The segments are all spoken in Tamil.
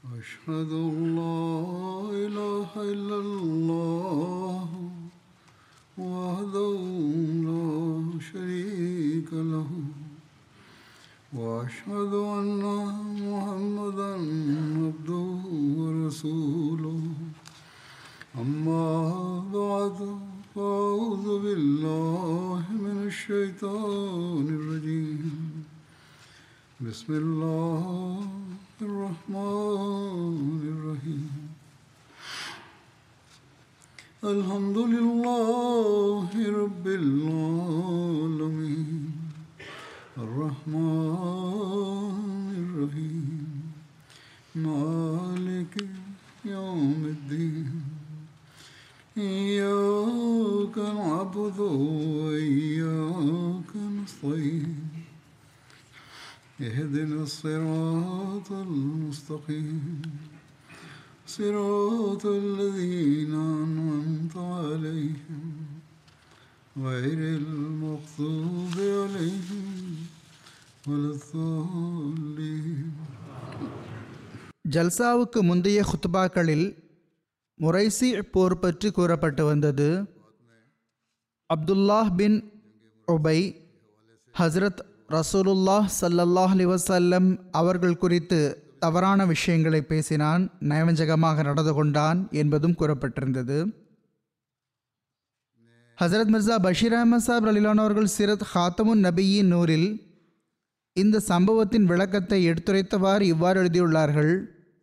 أشهد أن لا إله إلا الله وحده لا شريك له وأشهد أن محمدا عبده ورسوله أما بعد فأعوذ بالله من الشيطان الرجيم بسم الله الرحمن الرحيم الحمد لله رب العالمين الرحمن الرحيم مالك يوم الدين إياك نعبد وإياك نستعين اهدنا الصراط المستقيم صراط الذين أنعمت عليهم غير المغضوب عليهم ولا الضالين. ஜல்சாவுக்கு முந்தைய ஹுத்பாக்களில் முரைசி போர் பற்றி கூறப்பட்டு வந்தது. அப்துல்லாஹ் பின் உபை ஹஸ்ரத் ரசூலுல்லாஹ் ஸல்லல்லாஹு அலைஹி வஸல்லம் அவர்கள் குறித்து தவறான விஷயங்களை பேசினான், நயவஞ்சகமாக நடந்து கொண்டான் என்பதும் கூறப்பட்டிருந்தது. ஹசரத் மிர்சா பஷீர் அஹமத் சாப் ரலிலான் அவர்கள் சிரத் ஹாத்தமுன் நபியின் நூரில் இந்த சம்பவத்தின் விளக்கத்தை எடுத்துரைத்தவாறு இவ்வாறு எழுதியுள்ளார்கள்.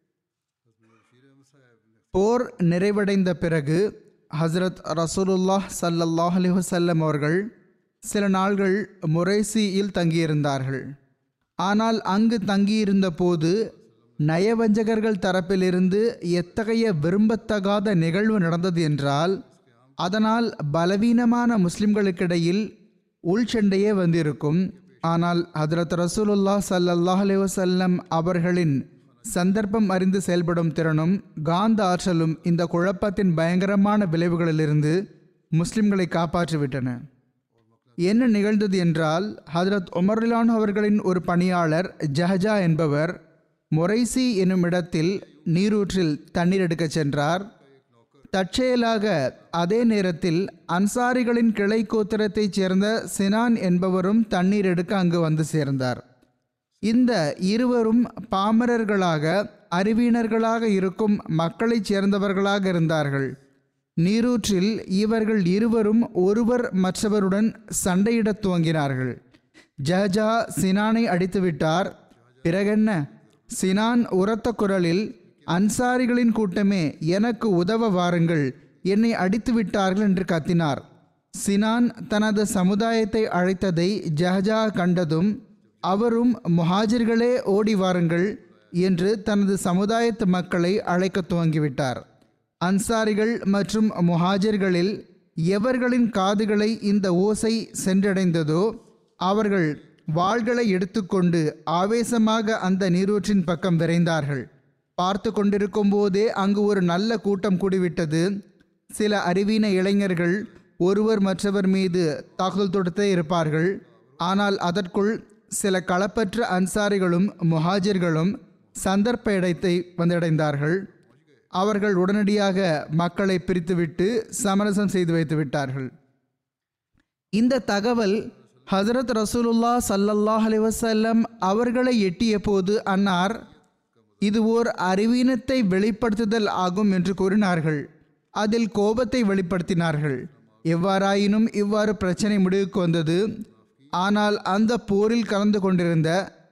போர் நிறைவடைந்த பிறகு ஹசரத் ரசூலுல்லாஹ் ஸல்லல்லாஹு அலைஹி வஸல்லம் அவர்கள் சில நாள்கள் முரைசியில் தங்கியிருந்தார்கள். ஆனால் அங்கு தங்கியிருந்த போது நயவஞ்சகர்கள் தரப்பிலிருந்து எத்தகைய விரும்பத்தகாத நிகழ்வு நடந்தது என்றால், அதனால் பலவீனமான முஸ்லிம்களுக்கிடையில் உள்சண்டையே வந்திருக்கும். ஆனால் ஹதரத் ரசூலுல்லாஹ் ஸல்லல்லாஹு அலைஹி வஸல்லம் அவர்களின் சந்தர்ப்பம் அறிந்து செயல்படும் திறனும் காந்த ஆற்றலும் இந்த குழப்பத்தின் பயங்கரமான விளைவுகளிலிருந்து முஸ்லிம்களை காப்பாற்றிவிட்டன. என்ன நிகழ்ந்தது என்றால், ஹதரத் உமர் ரலியல்லாஹு அவர்களின் ஒரு பணியாளர் ஜஹஜா என்பவர் முரைசி என்னும் இடத்தில் நீரூற்றில் தண்ணீர் எடுக்கச் சென்றார். தற்செயலாக அதே நேரத்தில் அன்சாரிகளின் கிளை கோத்திரத்தைச் சேர்ந்த சினான் என்பவரும் தண்ணீர் எடுக்க அங்கு வந்து சேர்ந்தார். இந்த இருவரும் பாமரர்களாக அறிவீனர்களாக இருக்கும் மக்களைச் சேர்ந்தவர்களாக இருந்தார்கள். நீரூற்றில் இவர்கள் இருவரும் ஒருவர் மற்றவருடன் சண்டையிடத் துவங்கினார்கள். ஜஹஜா சினானை அடித்துவிட்டார். பிறகென்ன? சினான் உரத்த குரலில், அன்சாரிகளின் கூட்டமே, எனக்கு உதவ வாருங்கள், என்னை அடித்து விட்டார்கள் என்று கத்தினார். சினான் தனது சமுதாயத்தை அழைத்ததை ஜஹஜா கண்டதும், அவரும் முஹாஜிர்களே ஓடி வாருங்கள் என்று தனது சமுதாயத்து மக்களை அழைக்க துவங்கிவிட்டார். அன்சாரிகள் மற்றும் முஹாஜிர்களில் எவர்களின் காதுகளை இந்த ஓசை சென்றடைந்ததோ அவர்கள் வாள்களை எடுத்துக்கொண்டு ஆவேசமாக அந்த நீரூற்றின் பக்கம் விரைந்தார்கள். பார்த்து கொண்டிருக்கும் போதே அங்கு ஒரு நல்ல கூட்டம் கூடிவிட்டது. சில அறிவீன இளைஞர்கள் ஒருவர் மற்றவர் மீது தாக்குதல் தொடுத்தே இருப்பார்கள். ஆனால் அதற்குள் சில களப்பற்ற அன்சாரிகளும் முஹாஜிர்களும் சந்தர்ப்ப இடத்தை வந்தடைந்தார்கள். அவர்கள் உடனடியாக மக்களை பிரித்துவிட்டு சமரசம் செய்து வைத்து விட்டார்கள். இந்த தகவல் ஹசரத் ரசூலுல்லாஹ் ஸல்லல்லாஹு அலைஹி வஸல்லம் அவர்களை எட்டிய போது அன்னார், இது ஓர் அறிவீனத்தை வெளிப்படுத்துதல் ஆகும் என்று கூறினார்கள். அதில் கோபத்தை வெளிப்படுத்தினார்கள். எவ்வாறாயினும் இவ்வாறு பிரச்சனை முடிவுக்கு வந்தது. ஆனால் அந்த போரில் கலந்து கொண்டிருந்த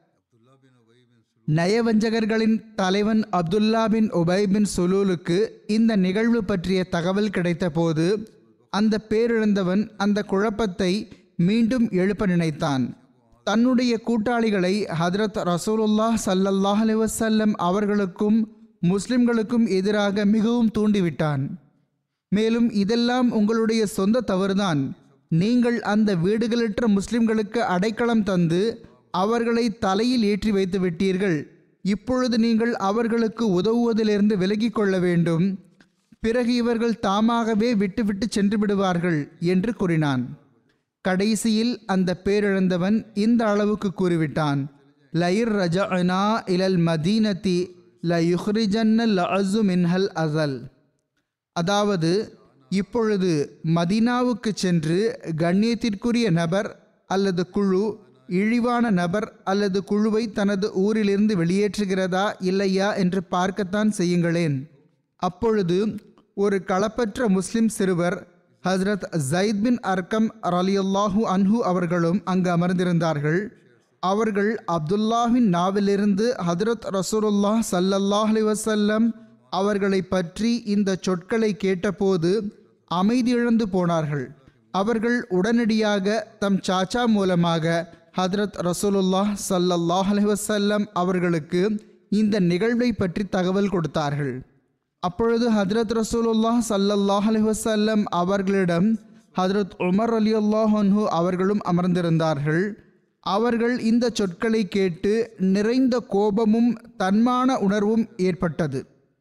நயவஞ்சகர்களின் தலைவன் அப்துல்லா பின் உபை பின் சுலூலுக்கு இந்த நிகழ்வு பற்றிய தகவல் கிடைத்த போது அந்த பேரிழந்தவன் அந்த குழப்பத்தை மீண்டும் எழுப்ப நினைத்தான். தன்னுடைய கூட்டாளிகளை ஹதரத் ரசூலுல்லாஹ் ஸல்லல்லாஹு அலைஹி வஸல்லம் அவர்களுக்கும் முஸ்லிம்களுக்கும் எதிராக மிகவும் தூண்டிவிட்டான். மேலும், இதெல்லாம் உங்களுடைய சொந்த தவறுதான். நீங்கள் அந்த வீடுகளற்ற முஸ்லிம்களுக்கு அடைக்கலம் தந்து அவர்களை தலையில் ஏற்றி வைத்து விட்டீர்கள். இப்பொழுது நீங்கள் அவர்களுக்கு உதவுவதிலிருந்து விலகிக் கொள்ள வேண்டும். பிறகு இவர்கள் தாமாகவே விட்டுவிட்டு சென்று விடுவார்கள் என்று கூறினான். கடைசியில் அந்த பேரிழந்தவன் இந்த அளவுக்கு கூறிவிட்டான், லயிர் ரஜஅனா இலல் மதீனதி ல யுஹ்ரிஜன்ன லஅஸு மின்ஹல் அஸல். அதாவது, இப்பொழுது மதீனாவுக்கு சென்று கண்ணியத்திற்குரிய நபர் அல்லது குழு இழிவான நபர் அல்லது குழுவை தனது ஊரிலிருந்து வெளியேற்றுகிறதா இல்லையா என்று பார்க்கத்தான் செய்யுங்களேன். அப்பொழுது ஒரு களப்பற்ற முஸ்லிம் சிறுவர் ஹஸ்ரத் ஜயித் பின் அர்கம் ரலியல்லாஹு அன்ஹு அவர்களும் அங்கு அமர்ந்திருந்தார்கள். அவர்கள் அப்துல்லாஹின் நாவிலிருந்து ஹதரத் ரசூலுல்லாஹ் ஸல்லல்லாஹு அலைஹி வஸல்லம் அவர்களை பற்றி இந்த சொற்களை கேட்டபோது அமைதி இழந்து போனார்கள். அவர்கள் உடனடியாக தம் சாச்சா மூலமாக ஹதரத் ரசூலுல்லாஹ் ஸல்லல்லாஹு அலைஹி வஸல்லம் அவர்களுக்கு இந்த நிகழ்வை பற்றி தகவல் கொடுத்தார்கள். அப்பொழுது ஹதரத் ரசூலுல்லாஹ் ஸல்லல்லாஹு அலைஹி வஸல்லம் அவர்களிடம் ஹதரத் உமர் ரலியல்லாஹு அன்ஹு அவர்களும் அமர்ந்திருந்தார்கள். அவர்கள் இந்த சொற்களை கேட்டு நிறைந்த கோபமும் தன்மான உணர்வும் ஏற்பட்டது.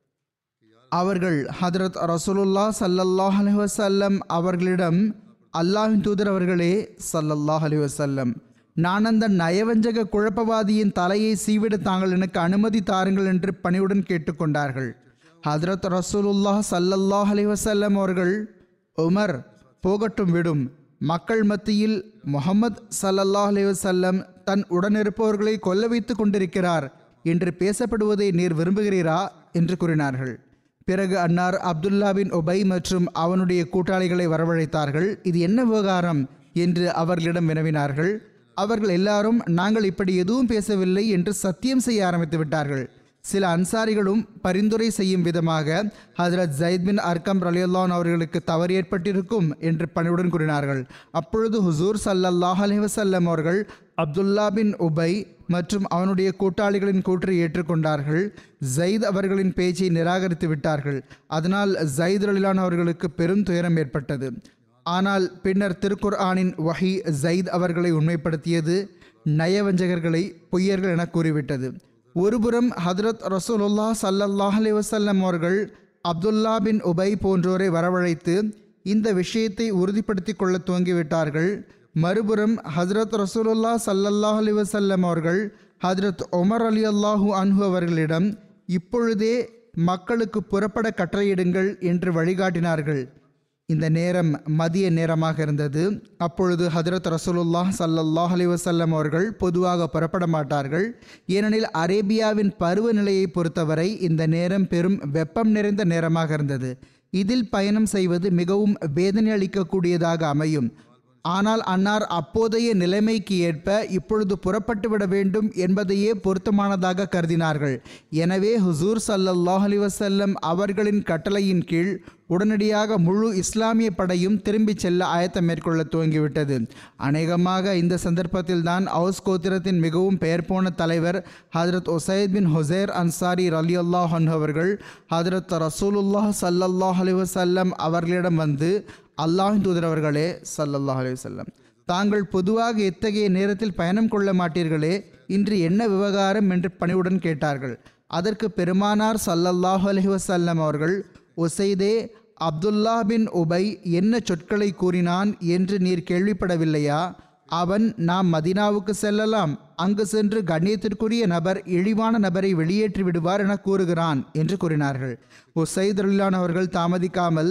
அவர்கள் ஹதரத் ரசூலுல்லாஹ் ஸல்லல்லாஹு அலைஹி வஸல்லம் அவர்களிடம், அல்லாஹ்வின் தூதர் அவர்களே ஸல்லல்லாஹு அலைஹி வஸல்லம், நான் அந்த நயவஞ்சக குழப்பவாதியின் தலையை சீவிட தாங்கள் எனக்கு அனுமதி தாருங்கள் என்று பணிவுடன் கேட்டுக்கொண்டார்கள். ஹதரத் ரசூலுல்லாஹ் ஸல்லல்லாஹு அலைஹி வஸல்லம் அவர்கள், உமர், போகட்டும் விடும். மக்கள் மத்தியில் முஹம்மது ஸல்லல்லாஹு அலைஹி வஸல்லம் தன் உடனிருப்பவர்களை கொல்ல வைத்து கொண்டிருக்கிறார் என்று பேசப்படுவதை நீர் விரும்புகிறீரா என்று கூறினார்கள். பிறகு அன்னார் அப்துல்லா பின் உபை மற்றும் அவனுடைய கூட்டாளிகளை வரவழைத்தார்கள். இது என்ன விவகாரம் என்று அவர்களிடம் வினவினார்கள். அவர்கள் எல்லாரும் நாங்கள் இப்படி எதுவும் பேசவில்லை என்று சத்தியம் செய்ய ஆரம்பித்து விட்டார்கள். சில அன்சாரிகளும் பரிந்துரை செய்யும் விதமாக ஹஜ்ரத் ஜயித் பின் அர்கம் ரலியல்லாஹு அன்ஹு அவர்களுக்கு தவறு ஏற்பட்டிருக்கும் என்று பணிவுடன் கூறினார்கள். அப்பொழுது ஹுசூர் ஸல்லல்லாஹு அலைஹி வஸல்லம் அவர்கள் அப்துல்லா பின் உபை மற்றும் அவனுடைய கூட்டாளிகளின் கூற்றை ஏற்றுக்கொண்டார்கள். ஜயித் அவர்களின் பேச்சை நிராகரித்து விட்டார்கள். அதனால் ஜயித் ரலியல்லாஹு அன்ஹு அவர்களுக்கு பெரும் துயரம் ஏற்பட்டது. ஆனால் பின்னர் திருக்குர்ஆனின் வஹி ஜயித் அவர்களை உண்மைப்படுத்தியது, நயவஞ்சகர்களை பொய்யர்கள் என கூறிவிட்டது. ஒருபுறம் ஹதரத் ரசூலுல்லாஹ் ஸல்லல்லாஹு அலைஹி வஸல்லம் அவர்கள் அப்துல்லா பின் உபை போன்றோரை வரவழைத்து இந்த விஷயத்தை உறுதிப்படுத்தி கொள்ள துவங்கிவிட்டார்கள். மறுபுறம் ஹஜ்ரத் ரசூலுல்லாஹ் ஸல்லல்லாஹு அலைஹி வஸல்லம் அவர்கள் ஹஜ்ரத் உமர் ரலியல்லாஹு அன்ஹு அவர்களிடம் இப்பொழுதே மக்களுக்கு புறப்பட கட்டளையிடுங்கள் என்று வழிகாட்டினார்கள். இந்த நேரம் மதிய நேரமாக இருந்தது. அப்பொழுது ஹஜ்ரத் ரசூலுல்லாஹ் ஸல்லல்லாஹு அலைஹி வஸல்லம் அவர்கள் பொதுவாக புறப்பட மாட்டார்கள். ஏனெனில் அரேபியாவின் பருவநிலையை பொறுத்தவரை இந்த நேரம் பெரும் வெப்பம் நிறைந்த நேரமாக இருந்தது. இதில் பயணம் செய்வது மிகவும் வேதனை அளிக்கக்கூடியதாக அமையும். ஆனால் அன்னார் அப்போதைய நிலைமைக்கு ஏற்ப இப்பொழுது புறப்பட்டு விட வேண்டும் என்பதையே பொருத்தமானதாக கருதினார்கள். எனவே ஹுசூர் ஸல்லல்லாஹு அலைஹி வஸல்லம் அவர்களின் கட்டளையின் கீழ் உடனடியாக முழு இஸ்லாமிய படையும் திரும்பி செல்ல ஆயத்தம் மேற்கொள்ள துவங்கிவிட்டது. அநேகமாக இந்த சந்தர்ப்பத்தில் தான் அவுஸ் கோத்திரத்தின் மிகவும் பெயர் போன தலைவர் ஹஜ்ரத் உசைத் பின் ஹுசைர் அன்சாரி ரலியல்லாஹு அன்ஹு அவர்கள் ஹஜ்ரத் ரசூலுல்லாஹ் ஸல்லல்லாஹு அலைஹி வஸல்லம் அவர்களிடம் வந்து, அல்லாஹ்வின் தூதர் அவர்களே ஸல்லல்லாஹு அலைஹி வஸல்லம், தாங்கள் பொதுவாக எத்தகைய நேரத்தில் பயணம் கொள்ள மாட்டீர்களே, இன்று என்ன விவகாரம் என்று பணிவுடன் கேட்டார்கள். அதற்கு பெருமானார் ஸல்லல்லாஹு அலைஹி வஸல்லம் அவர்கள், உசைதே, அப்துல்லா பின் உபை என்ன சொற்களை கூறினான் என்று நீர் கேள்விப்படவில்லையா? அவன் நாம் மதீனாவுக்கு செல்லலாம், அங்கு சென்று கண்ணியத்திற்குரிய நபர் இழிவான நபரை வெளியேற்றி விடுவார் என கூறுகிறான் என்று கூறினார்கள். உசைத் ரலியல்லாஹு அவர்கள் தாமதிக்காமல்,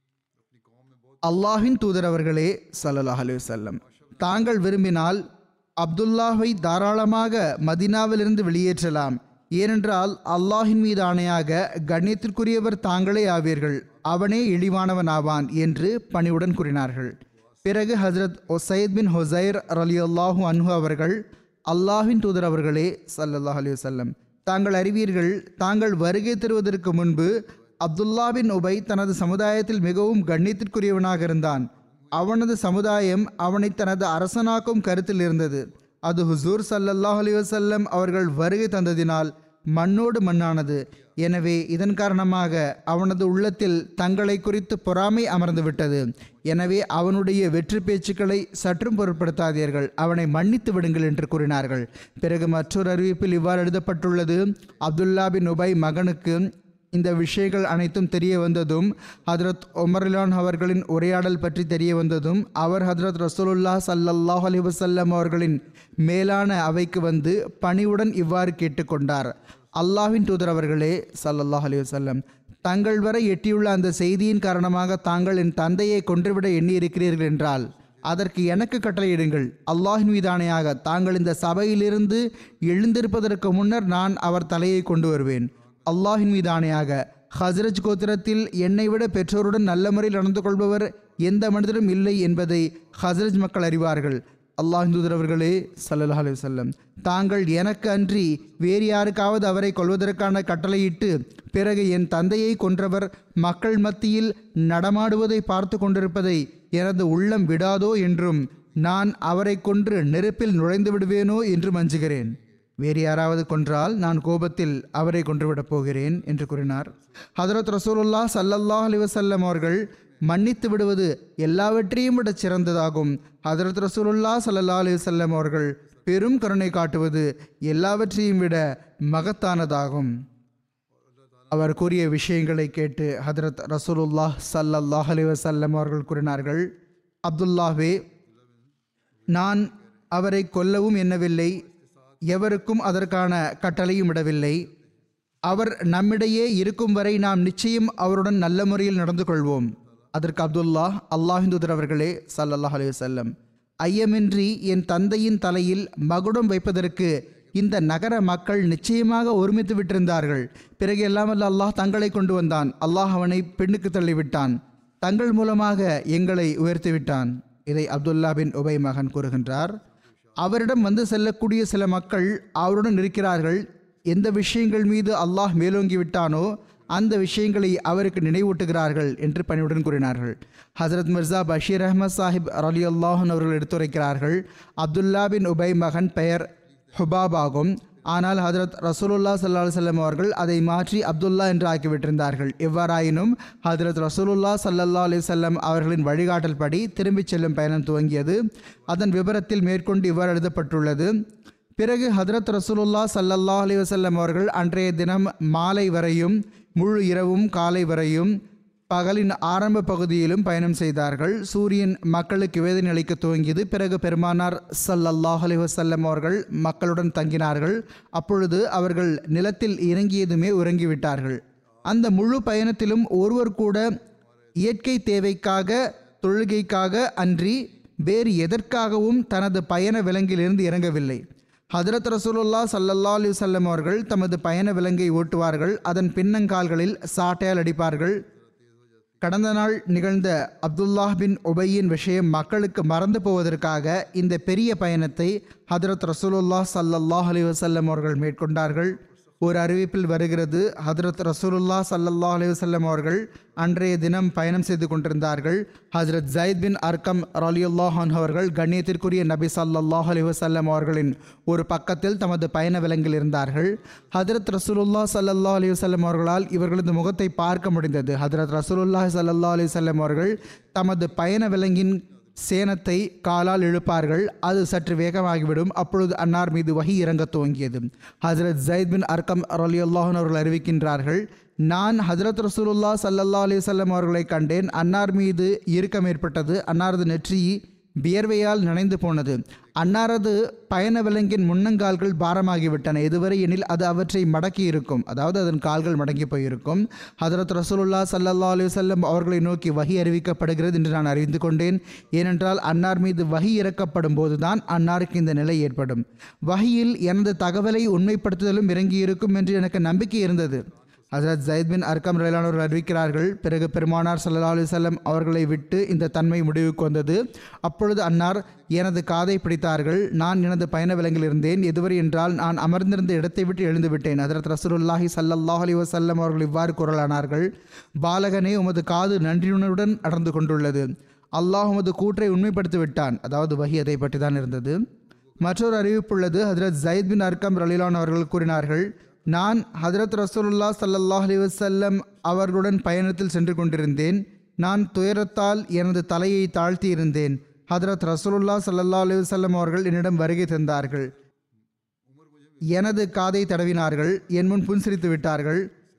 அல்லாஹ்வின் தூதர் அவர்களே ஸல்லல்லாஹு அலைஹி வஸல்லம், தாங்கள் விரும்பினால் அப்துல்லாஹை தாராளமாக மதீனாவிலிருந்து வெளியேற்றலாம். ஏனென்றால் அல்லாஹின் மீது ஆணையாக கண்ணியத்திற்குரியவர் தாங்களே ஆவீர்கள், அவனே இழிவானவன் ஆவான் என்று பணிவுடன் கூறினார்கள். பிறகு ஹஜ்ரத் உசைத் பின் ஹுசைர் ரலியல்லாஹு அன்ஹு அவர்கள், அல்லாஹ்வின் தூதர் அவர்களே ஸல்லல்லாஹு அலைஹி வஸல்லம், தாங்கள் அறிவீர்கள், தாங்கள் வருகை தருவதற்கு முன்பு அப்துல்லா பின் உபை தனது சமுதாயத்தில் மிகவும் கண்ணியத்திற்குரியவனாக இருந்தான். அவனது சமுதாயம் அவனை தனது அரசனாக்கும் கருத்தில் இருந்தது. அது ஹுசூர் ஸல்லல்லாஹு அலைஹி வஸல்லம் அவர்கள் வருகை தந்ததினால் மண்ணோடு மண்ணானது. எனவே இதன் காரணமாக அவனது உள்ளத்தில் தங்களை குறித்து பொறாமை அமர்ந்து விட்டது. எனவே அவனுடைய வெற்றி பேச்சுக்களை சற்றும் பொருட்படுத்தாதீர்கள், அவனை மன்னித்து விடுங்கள் என்று கூறினார்கள். பிறகு மற்றொரு அறிவிப்பில் இவ்வாறு எழுதப்பட்டுள்ளது, அப்துல்லா பின் உபை மகனுக்கு இந்த விஷயங்கள் அனைத்தும் தெரிய வந்ததும், ஹஜ்ரத் உமர் ரலியல்லாஹு அவர்களின் உரையாடல் பற்றி தெரிய வந்ததும், அவர் ஹஜ்ரத் ரசூலுல்லாஹ் ஸல்லல்லாஹு அலைஹி வஸல்லம் அவர்களின் மேலான அவைக்கு வந்து பணிவுடன் இவ்வாறு கேட்டுக்கொண்டார், அல்லாஹ்வின் தூதர் அவர்களே ஸல்லல்லாஹு அலைஹி வஸல்லம், தங்கள் வரை எட்டியுள்ள அந்த செய்தியின் காரணமாக தாங்கள் என் தந்தையை கொன்றுவிட எண்ணியிருக்கிறீர்கள் என்றால் அதற்கு எனக்கு கட்டளையிடுங்கள். அல்லாஹின் மீதானையாக தாங்கள் இந்த சபையிலிருந்து எழுந்திருப்பதற்கு முன்னர் நான் அவர் தலையை கொண்டு வருவேன். அல்லாஹின் மீதானையாக ஹஸ்ரஜ் கோத்திரத்தில் என்னை விட பெற்றோருடன் நல்ல முறையில் நடந்து கொள்பவர் எந்த மனிதரும் இல்லை என்பதை ஹஸ்ரஜ் மக்கள் அறிவார்கள். அல்லாஹின் தூதர் அவர்களே ஸல்லல்லாஹு அலைஹி வஸல்லம், தாங்கள் எனக்கு அன்றி வேறு யாருக்காவது அவரை கொல்வதற்கான கட்டளையிட்டு பிறகு என் தந்தையை கொன்றவர் மக்கள் மத்தியில் நடமாடுவதை பார்த்து கொண்டிருப்பதை எனது உள்ளம் விடாதோ என்றும் நான் அவரை கொன்று நெருப்பில் நுழைந்து விடுவேனோ என்றும் அஞ்சுகிறேன். வேறு யாராவது கொன்றால் நான் கோபத்தில் அவரை கொன்றுவிடப் போகிறேன் என்று கூறினார். ஹதரத் ரசூலுல்லாஹ் ஸல்லல்லாஹு அலைஹி வஸல்லம் அவர்கள் மன்னித்து விடுவது எல்லாவற்றையும் விட சிறந்ததாகும். ஹதரத் ரசூலுல்லாஹ் ஸல்லல்லாஹு அலைஹி வஸல்லம் அவர்கள் பெரும் கருணை காட்டுவது எல்லாவற்றையும் விட மகத்தானதாகும். அவர் கூறிய விஷயங்களை கேட்டு ஹதரத் ரசூலுல்லாஹ் ஸல்லல்லாஹு அலைஹி வஸல்லம் அவர்கள் கூறினார்கள், அப்துல்லாவே, நான் அவரை கொல்லவும் எண்ணவில்லை, எவருக்கும் அதற்கான கட்டளையும் இடவில்லை. அவர் நம்மிடையே இருக்கும் வரை நாம் நிச்சயம் அவருடன் நல்ல முறையில் நடந்து கொள்வோம். அதற்கு அப்துல்லாஹ், அல்லாஹின் தூதர் அவர்களே ஸல்லல்லாஹு அலைஹி வஸல்லம், ஐயமின்றி என் தந்தையின் தலையில் மகுடம் வைப்பதற்கு இந்த நகர மக்கள் நிச்சயமாக ஒருமித்து விட்டிருந்தார்கள். பிறகு எல்லாமல்ல அல்லாஹ் தங்களை கொண்டு வந்தான். அல்லாஹ் அவனை பெண்ணுக்கு தள்ளிவிட்டான். தங்கள் மூலமாக எங்களை உயர்த்தி விட்டான். இதை அப்துல்லா பின் உபை மகன் கூறுகின்றார். அவரிடம் வந்து செல்லக்கூடிய சில மக்கள் அவருடன் இருக்கிறார்கள். எந்த விஷயங்கள் மீது அல்லாஹ் மேலோங்கி விட்டானோ அந்த விஷயங்களை அவருக்கு நினைவூட்டுகிறார்கள் என்று பணிவுடன் கூறினார்கள். ஹசரத் மிர்சா பஷீர் அஹ்மத் சாஹிப் ரலியல்லாஹு அன்ஹு அவர்கள் எடுத்துரைக்கிறார்கள், அப்துல்லா பின் உபை மகன் பெயர் ஹுபாப் ஆகும். ஆனால் ஹதரத் ரசூலுல்லாஹ் ஸல்லல்லாஹு அலைஹி வஸல்லம் அவர்கள் அதை மாற்றி அப்துல்லா என்று ஆக்கிவிட்டிருந்தார்கள். எவ்வாறாயினும் ஹதரத் ரசூலுல்லாஹ் ஸல்லல்லாஹு அலைஹி வஸல்லம் அவர்களின் வழிகாட்டல் படி திரும்பிச் செல்லும் பயணம் துவங்கியது. அதன் விபரத்தில் மேற்கொண்டு இவ்வாறு எழுதப்பட்டுள்ளது. பிறகு ஹதரத் ரசூலுல்லாஹ் ஸல்லல்லாஹு அலைஹி வஸல்லம் அவர்கள் அன்றைய தினம் மாலை வரையும் முழு இரவும் காலை வரையும் பகலின் ஆரம்ப பகுதியிலும் பயணம் செய்தார்கள். சூரியன் மக்களுக்கு வேதனை அளிக்க துவங்கியது. பிறகு பெருமானார் ஸல்லல்லாஹு அலைஹி வஸல்லம் அவர்கள் மக்களுடன் தங்கினார்கள். அப்பொழுது அவர்கள் நிலத்தில் இறங்கியதுமே உறங்கிவிட்டார்கள். அந்த முழு பயணத்திலும் ஒருவர் கூட இயற்கை தேவைக்காக, தொழுகைக்காக அன்றி வேறு எதற்காகவும் தனது பயண விலங்கிலிருந்து இறங்கவில்லை. ஹதரத் ரசூலுல்லாஹ் ஸல்லல்லாஹு அலைஹி வஸல்லம் அவர்கள் தமது பயண விலங்கை ஓட்டுவார்கள். அதன் பின்னங்கால்களில் சாட்டையால் அடிப்பார்கள். கடந்த நாள் நிகழ்ந்த அப்துல்லாஹ் பின் உபையின் விஷயம் மக்களுக்கு மறந்து போவதற்காக இந்த பெரிய பயணத்தை ஹதரத் ரசூலுல்லாஹ் ஸல்லல்லாஹு அலைஹி வஸல்லம் அவர்கள் மேற்கொண்டார்கள். ஒரு அறிவிப்பில் வருகிறது, ஹதரத் ரசூலுல்லாஹ் ஸல்லல்லாஹு அலைஹி வஸல்லம் அவர்கள் அன்றைய தினம் பயணம் செய்து கொண்டிருந்தார்கள். ஹஜ்ரத் ஜயித் பின் அர்கம் ரலியல்லாஹு அன்ஹு அவர்கள் கண்ணியத்திற்குரிய நபி ஸல்லல்லாஹு அலைஹி வஸல்லம் அவர்களின் ஒரு பக்கத்தில் தமது பயண விலங்கில் இருந்தார்கள். ஹஜ்ரத் ரசூலுல்லாஹ் ஸல்லல்லாஹு அலைஹி வஸல்லம் அவர்களால் இவர்களது முகத்தை பார்க்க முடிந்தது. ஹஜ்ரத் ரசூலுல்லாஹ் ஸல்லல்லாஹு அலைஹி வஸல்லம் அவர்கள் தமது பயண விலங்கின் சேனத்தை காலால் இழுப்பார்கள். அது சற்று வேகமாகிவிடும். அப்பொழுது அன்னார் மீது வஹி இறங்க துவங்கியது. ஹஜ்ரத் ஜயித் பின் அர்கம் ரலியல்லாஹு அன்ஹு அவர்கள் அறிவிக்கின்றார்கள், நான் ஹஜ்ரத் ரசூலுல்லாஹ் ஸல்லல்லாஹு அலைஹி வஸல்லம் அவர்களை கண்டேன். அன்னார் மீது இறுக்கம் ஏற்பட்டது. அன்னாரது நெற்றி வியர்வையால் நனைந்து போனது. அன்னாரது பயண விலங்கின் முன்னங்கால்கள் பாரமாகிவிட்டன. எதுவரை எனில் அது அவற்றை மடக்கி இருக்கும், அதாவது அதன் கால்கள் மடங்கி போயிருக்கும். ஹதரத் ரசூலுல்லாஹ் ஸல்லல்லாஹு அலைஹி வஸல்லம் அவர்களை நோக்கி வஹி அறிவிக்கப்படுகிறது என்று நான் அறிந்து கொண்டேன். ஏனென்றால் அன்னார் மீது வஹி இறக்கப்படும் போதுதான் அன்னாருக்கு இந்த நிலை ஏற்படும். வஹியில் எனது தகவலை உண்மைப்படுத்துதலும் இறங்கியிருக்கும் என்று எனக்கு நம்பிக்கை இருந்தது. ஹஜ்ரத் ஜயித் பின் அர்கம் ரலியல்லாஹு அன்ஹு அறிவிக்கிறார்கள், பிறகு பெருமானார் ஸல்லல்லாஹு அலைஹி வஸல்லம் அவர்களை விட்டு இந்த தன்மை முடிவுக்கு வந்தது. அப்பொழுது அன்னார் எனது காதை பிடித்தார்கள். நான் எனது பயண விலங்கில் இருந்தேன். எதுவரை என்றால் நான் அமர்ந்திருந்த இடத்தை விட்டு எழுந்து விட்டேன். ஹஜ்ரத் ரசூலுல்லாஹி ஸல்லல்லாஹு அலைஹி வஸல்லம் அவர்கள் இவ்வாறு குரலானார்கள், பாலகனே, உமது காது நன்றியுணர்வுடன் நடந்து கொண்டுள்ளது. அல்லாஹ் உமது கூற்றை உண்மைப்படுத்தி விட்டான். அதாவது வஹி அதை பற்றி தான் இருந்தது. மற்றொரு அறிவிப்புள்ளது. ஹஜ்ரத் ஜயித் பின் அர்கம் ரலியல்லாஹு அன்ஹு அவர்கள் கூறினார்கள், நான் ஹதரத் ரசூலுல்லாஹ் ஸல்லல்லாஹு அலைஹி வஸல்லம் அவர்களுடன் பயணத்தில் சென்று கொண்டிருந்தேன். நான் துயரத்தால் எனது தலையை தாழ்த்தி இருந்தேன். ஹதரத் ரசூலுல்லாஹ் ஸல்லல்லாஹு அலைஹி வஸல்லம் அவர்கள் என்னிடம் வருகை தந்தார்கள். எனது காதை தடவினார்கள். என் முன் புன்சிரித்து விட்டார்கள்.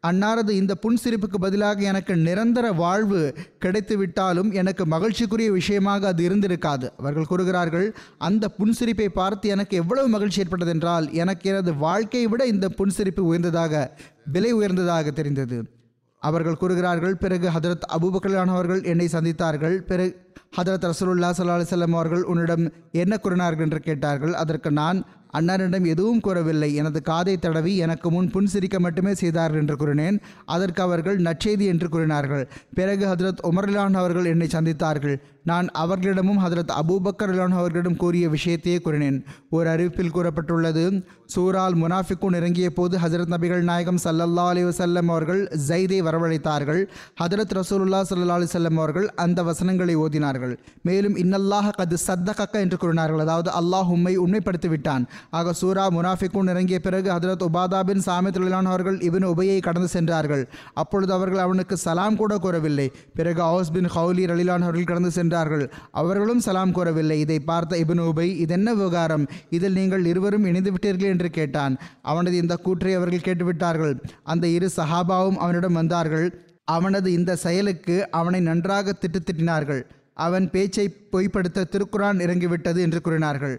அன்னாரது இந்த புன்சிரிப்புக்கு பதிலாக எனக்கு நிரந்தர வாழ்வு கிடைத்துவிட்டாலும் எனக்கு மகிழ்ச்சிக்குரிய விஷயமாக அது இருந்திருக்காது. அவர்கள் கூறுகிறார்கள், அந்த புன்சிரிப்பை பார்த்து எனக்கு எவ்வளவு மகிழ்ச்சி ஏற்பட்டது என்றால் எனக்கு எனது வாழ்க்கையை விட இந்த புன்சிரிப்பு விலை உயர்ந்ததாக தெரிந்தது. அவர்கள் கூறுகிறார்கள், பிறகு ஹதரத் அபூபக்கர் அவர்கள் என்னை சந்தித்தார்கள். பிறகு ஹதரத் ரசூலுல்லாஹி ஸல்லல்லாஹு அலைஹி வஸல்லம் அவர்கள் உன்னிடம் என்ன கூறினார்கள் என்று கேட்டார்கள். அதற்கு நான் அன்னாரிடம் எதுவும் கூறவில்லை, எனது காதை தடவி எனக்கு முன் புன்சிரிக்க மட்டுமே செய்தார்கள் என்று கூறினேன். அதற்கு அவர்கள் நற்செய்தி என்று கூறினார்கள். பிறகு ஹதரத் உமர் அவர்கள் என்னை சந்தித்தார்கள். நான் அவர்களிடமும் ஹதரத் அபூபக்கர் அவர்களிடம் கூறிய விஷயத்தையே கூறினேன். ஒரு அறிவிப்பில் கூறப்பட்டுள்ளது, சூரால் முனாஃபிக்குன் இறங்கிய போது ஹதரத் நபிகள் நாயகம் ஸல்லல்லாஹு அலைஹி வஸல்லம் அவர்கள் ஜைதை வரவழைத்தார்கள். ஹதரத் ரசூலுல்லாஹி ஸல்லல்லாஹு அலைஹி வஸல்லம் அவர்கள் அந்த வசனங்களை ஓதினார்கள். மேலும் இன்னல்லாஹ கத் சத்தக என்று கூறினார்கள், அதாவது அல்லாஹ் உம்மை உண்மைப்படுத்தி விட்டான். ஆக சூரா முனாஃபிக்குன் இறங்கிய பிறகு ஹதரத் உபாதா பின் சாமித் அவர்கள் இப்னு உபையை கடந்து சென்றார்கள். அப்பொழுது அவர்கள் அவனுக்கு சலாம் கூட கூறவில்லை. பிறகு அவுஸ் பின் ஹவுலி ரலியல்லாஹு அவர்கள் கடந்து சென்றார்கள். அவர்களும் சலாம் கூறவில்லை. இதை பார்த்த இப்னு உபை, இதென்ன விவகாரம், இதில் நீங்கள் இருவரும் இணைந்து விட்டீர்கள் என்று கேட்டான். அவனது இந்த கூற்றை அவர்கள் கேட்டுவிட்டார்கள். அந்த இரு சஹாபாவும் அவனிடம் வந்தார்கள். அவனது இந்த செயலுக்கு அவனை நன்றாக திட்டினார்கள். அவன் பேச்சை பொய்ப்படுத்த திருக்குரான் இறங்கிவிட்டது என்று கூறினார்கள்.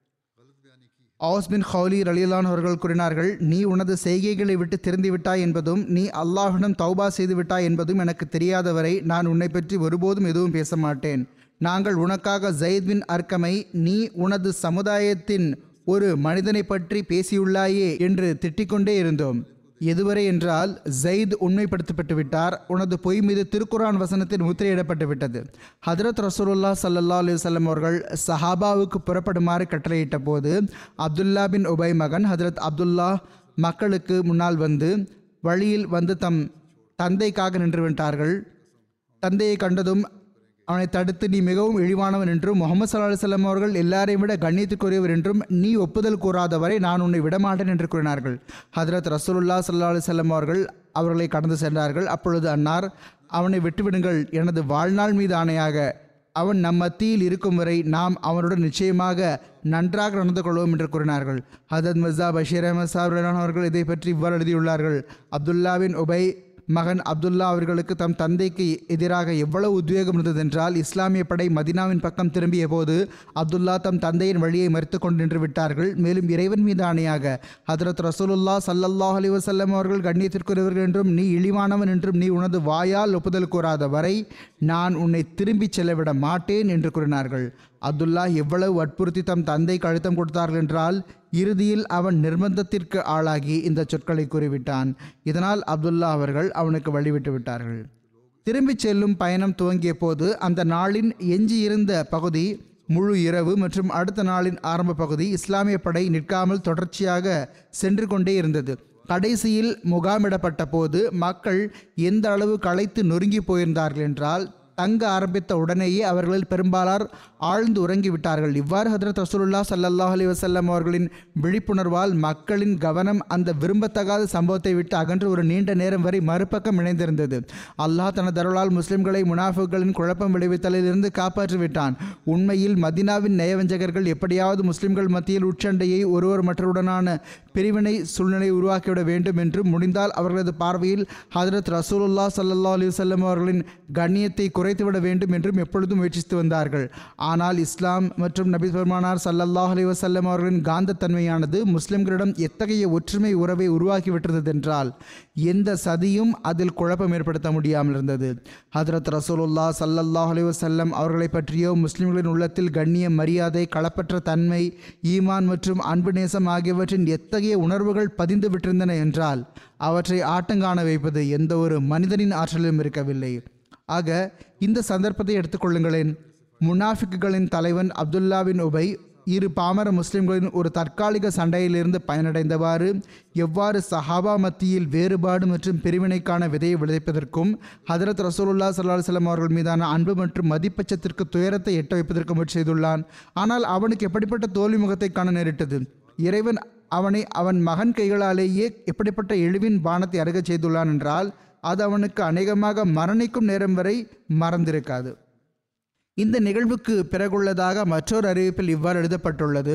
அவுஸ் பின் ஹவுலி ரலியல்லாஹு அவர்கள் கூறினார்கள், நீ உனது செய்கைகளை விட்டு திருந்தி விட்டாய் என்பதும் நீ அல்லாஹ்விடம் தௌபா செய்து விட்டாய் என்பதும் எனக்கு தெரியாதவரை நான் உன்னை பற்றி ஒருபோதும் எதுவும் பேச மாட்டேன். நாங்கள் உனக்காக ஜயித் பின் அர்கமை நீ உனது சமுதாயத்தின் ஒரு மனிதனை பற்றி பேசியுள்ளாயே என்று திட்டிக்கொண்டே இருந்தோம். எதுவரை என்றால் ஜயித் உண்மைப்படுத்தப்பட்டு விட்டார், உனது பொய் மீது திருக்குரான் வசனத்தில் முத்திரையிடப்பட்டு விட்டது. ஹதரத் ரசூலுல்லாஹி ஸல்லல்லாஹு அலைஹி வஸல்லம் அவர்கள் சஹாபாவுக்கு புறப்படுமாறு கட்டளையிட்ட போது அப்துல்லா பின் உபை மகன் ஹதரத் அப்துல்லா மக்களுக்கு முன்னால் வழியில் வந்து தம் தந்தைக்காக நின்று விட்டார்கள். தந்தையை கண்டதும் அவனை தடுத்து, நீ மிகவும் இழிவானவன் என்றும் முகமது ஸல்லல்லாஹு அலைஹி வஸல்லம் அவர்கள் எல்லாரையும் விட கண்ணியத்துக்குரியவர் என்றும் நீ ஒப்புதல் கூறாதவரை நான் உன்னை விடமாட்டேன் என்று கூறினார்கள். ஹதரத் ரசூலுல்லாஹி ஸல்லல்லாஹு அலைஹி வஸல்லம் அவர்களை கடந்து சென்றார்கள். அப்பொழுது அன்னார், அவனை விட்டுவிடுங்கள், எனது வாழ்நாள் மீது ஆணையாக அவன் நம் மத்தியில் இருக்கும் வரை நாம் அவனுடன் நிச்சயமாக நன்றாக நடந்து கொள்வோம் என்று கூறினார்கள். ஹதரத் மிர்சா பஷீர் அஹமத் சாஹிப் அவர்கள் இதை பற்றி இவ்வாறு எழுதியுள்ளார்கள், அப்துல்லா பின் உபை மகன் அப்துல்லா அவர்களுக்கு தம் தந்தைக்கு எதிராக எவ்வளவு உத்வேகம் இருந்ததென்றால் இஸ்லாமிய படை மதினாவின் பக்கம் திரும்பிய போது அப்துல்லா தம் தந்தையின் வழியை மறுத்து கொண்டு நின்று விட்டார்கள். மேலும் இறைவன் மீது ஆணையாக ஹதரத் ரசூலுல்லாஹி ஸல்லல்லாஹு அலைஹி வஸல்லம் அவர்கள் கண்ணியத்திற்குரியவர்கள் என்றும் நீ இழிவானவன் என்றும் நீ உனது வாயால் ஒப்புதல் கூறாத வரை நான் உன்னை திரும்பிச் செல்லவிட மாட்டேன் என்று கூறினார்கள். அப்துல்லா எவ்வளவு வற்புறுத்தி தம் தந்தைக்கு அழுத்தம் கொடுத்தார்கள் என்றால் இறுதியில் அவன் நிர்பந்தத்திற்கு ஆளாகி இந்த சொற்களை கூறிவிட்டான். இதனால் அப்துல்லா அவர்கள் அவனுக்கு வழிவிட்டு விட்டார்கள். திரும்பிச் செல்லும் பயணம் துவங்கிய போது அந்த நாளின் எஞ்சியிருந்த பகுதி முழு இரவு மற்றும் அடுத்த நாளின் ஆரம்ப பகுதி இஸ்லாமிய படை நிற்காமல் தொடர்ச்சியாக சென்று கொண்டே இருந்தது. கடைசியில் முகாமிடப்பட்ட போது மக்கள் எந்த அளவு களைத்து நொறுங்கி போயிருந்தார்கள் என்றால் தங்க ஆரம்பித்த உடனேயே அவர்களில் பெரும்பாலார் ஆழ்ந்து உறங்கிவிட்டார்கள். இவ்வாறு ஹதரத் ரசூலுல்லாஹி ஸல்லல்லாஹு அலைஹி வஸல்லம் அவர்களின் விழிப்புணர்வால் மக்களின் கவனம் அந்த விரும்பத்தகாத சம்பவத்தை விட்டு அகன்று ஒரு நீண்ட நேரம் வரை மறுபக்கம் இணைந்திருந்தது. அல்லாஹ் தனது அருளால் முஸ்லிம்களை முனாஃபிக்குகளின் குழப்பம் விளைவித்தலிலிருந்து காப்பாற்றிவிட்டான். உண்மையில் மதினாவின் நயவஞ்சகர்கள் எப்படியாவது முஸ்லிம்கள் மத்தியில் உச்சண்டையை ஒருவர் மற்றவருடனான பிரிவினை சூழ்நிலை உருவாக்கிவிட வேண்டும் என்றும் முடிந்தால் அவர்களது பார்வையில் ஹதரத் ரசூலுல்லாஹி ஸல்லல்லாஹு அலைஹி வஸல்லம் அவர்களின் கண்ணியத்தை குறைத்துவிட வேண்டும் என்றும் எப்பொழுதும் முயற்சித்து வந்தார்கள். ஆனால் இஸ்லாம் மற்றும் நபி பெருமானார் ஸல்லல்லாஹு அலைஹி வஸல்லம் அவர்களின் காந்தத்தன்மையானது முஸ்லிம்களிடம் எத்தகைய ஒற்றுமை உறவை உருவாக்கிவிட்டிருந்தது என்றால் எந்த சதியும் அதில் குழப்பம் ஏற்படுத்த முடியாமல் இருந்தது. ஹதரத் ரசூலுல்லாஹி ஸல்லல்லாஹு அலைஹி வஸல்லம் அவர்களை பற்றியோ முஸ்லிம்களின் உள்ளத்தில் கண்ணியம், மரியாதை, களப்பற்ற தன்மை, ஈமான் மற்றும் அன்பு நேசம் ஆகியவற்றின் எத்தகைய உணர்வுகள் பதிந்து விட்டிருந்தன என்றால் அவற்றை ஆட்டங்காண வைப்பது எந்த ஒரு மனிதனின் ஆற்றலிலும் இருக்கவில்லை. ஆக இந்த சந்தர்ப்பத்தை எடுத்துக்கொள்ளுங்களேன். முனாஃபிக்குகளின் தலைவன் அப்துல்லா பின் உபை இரு பாமர முஸ்லிம்களின் ஒரு தற்காலிக சண்டையிலிருந்து பயனடைந்தவாறு எவ்வாறு சஹாபா மத்தியில் வேறுபாடு மற்றும் பிரிவினைக்கான விதையை விளைவிப்பதற்கும் ஹதரத் ரசூலுல்லாஹி ஸல்லல்லாஹு அலைஹி வஸல்லம் அவர்கள் மீதான அன்பு மற்றும் மதிப்பட்சத்திற்கு துயரத்தை எட்ட வைப்பதற்கு முயற்சி செய்துள்ளான். ஆனால் அவனுக்கு எப்படிப்பட்ட தோல்வி முகத்தை காண நேரிட்டது. இறைவன் அவனை அவன் மகன் கைகளாலேயே எப்படிப்பட்ட இழிவின் பானத்தை அருகச் செய்துள்ளான் என்றால் அது அவனுக்கு அநேகமாக மரணிக்கும் நேரம் வரை மறந்திருக்காது. இந்த நிகழ்வுக்கு பிறகுள்ளதாக மற்றொரு அறிவிப்பில் இவ்வாறு எழுதப்பட்டுள்ளது,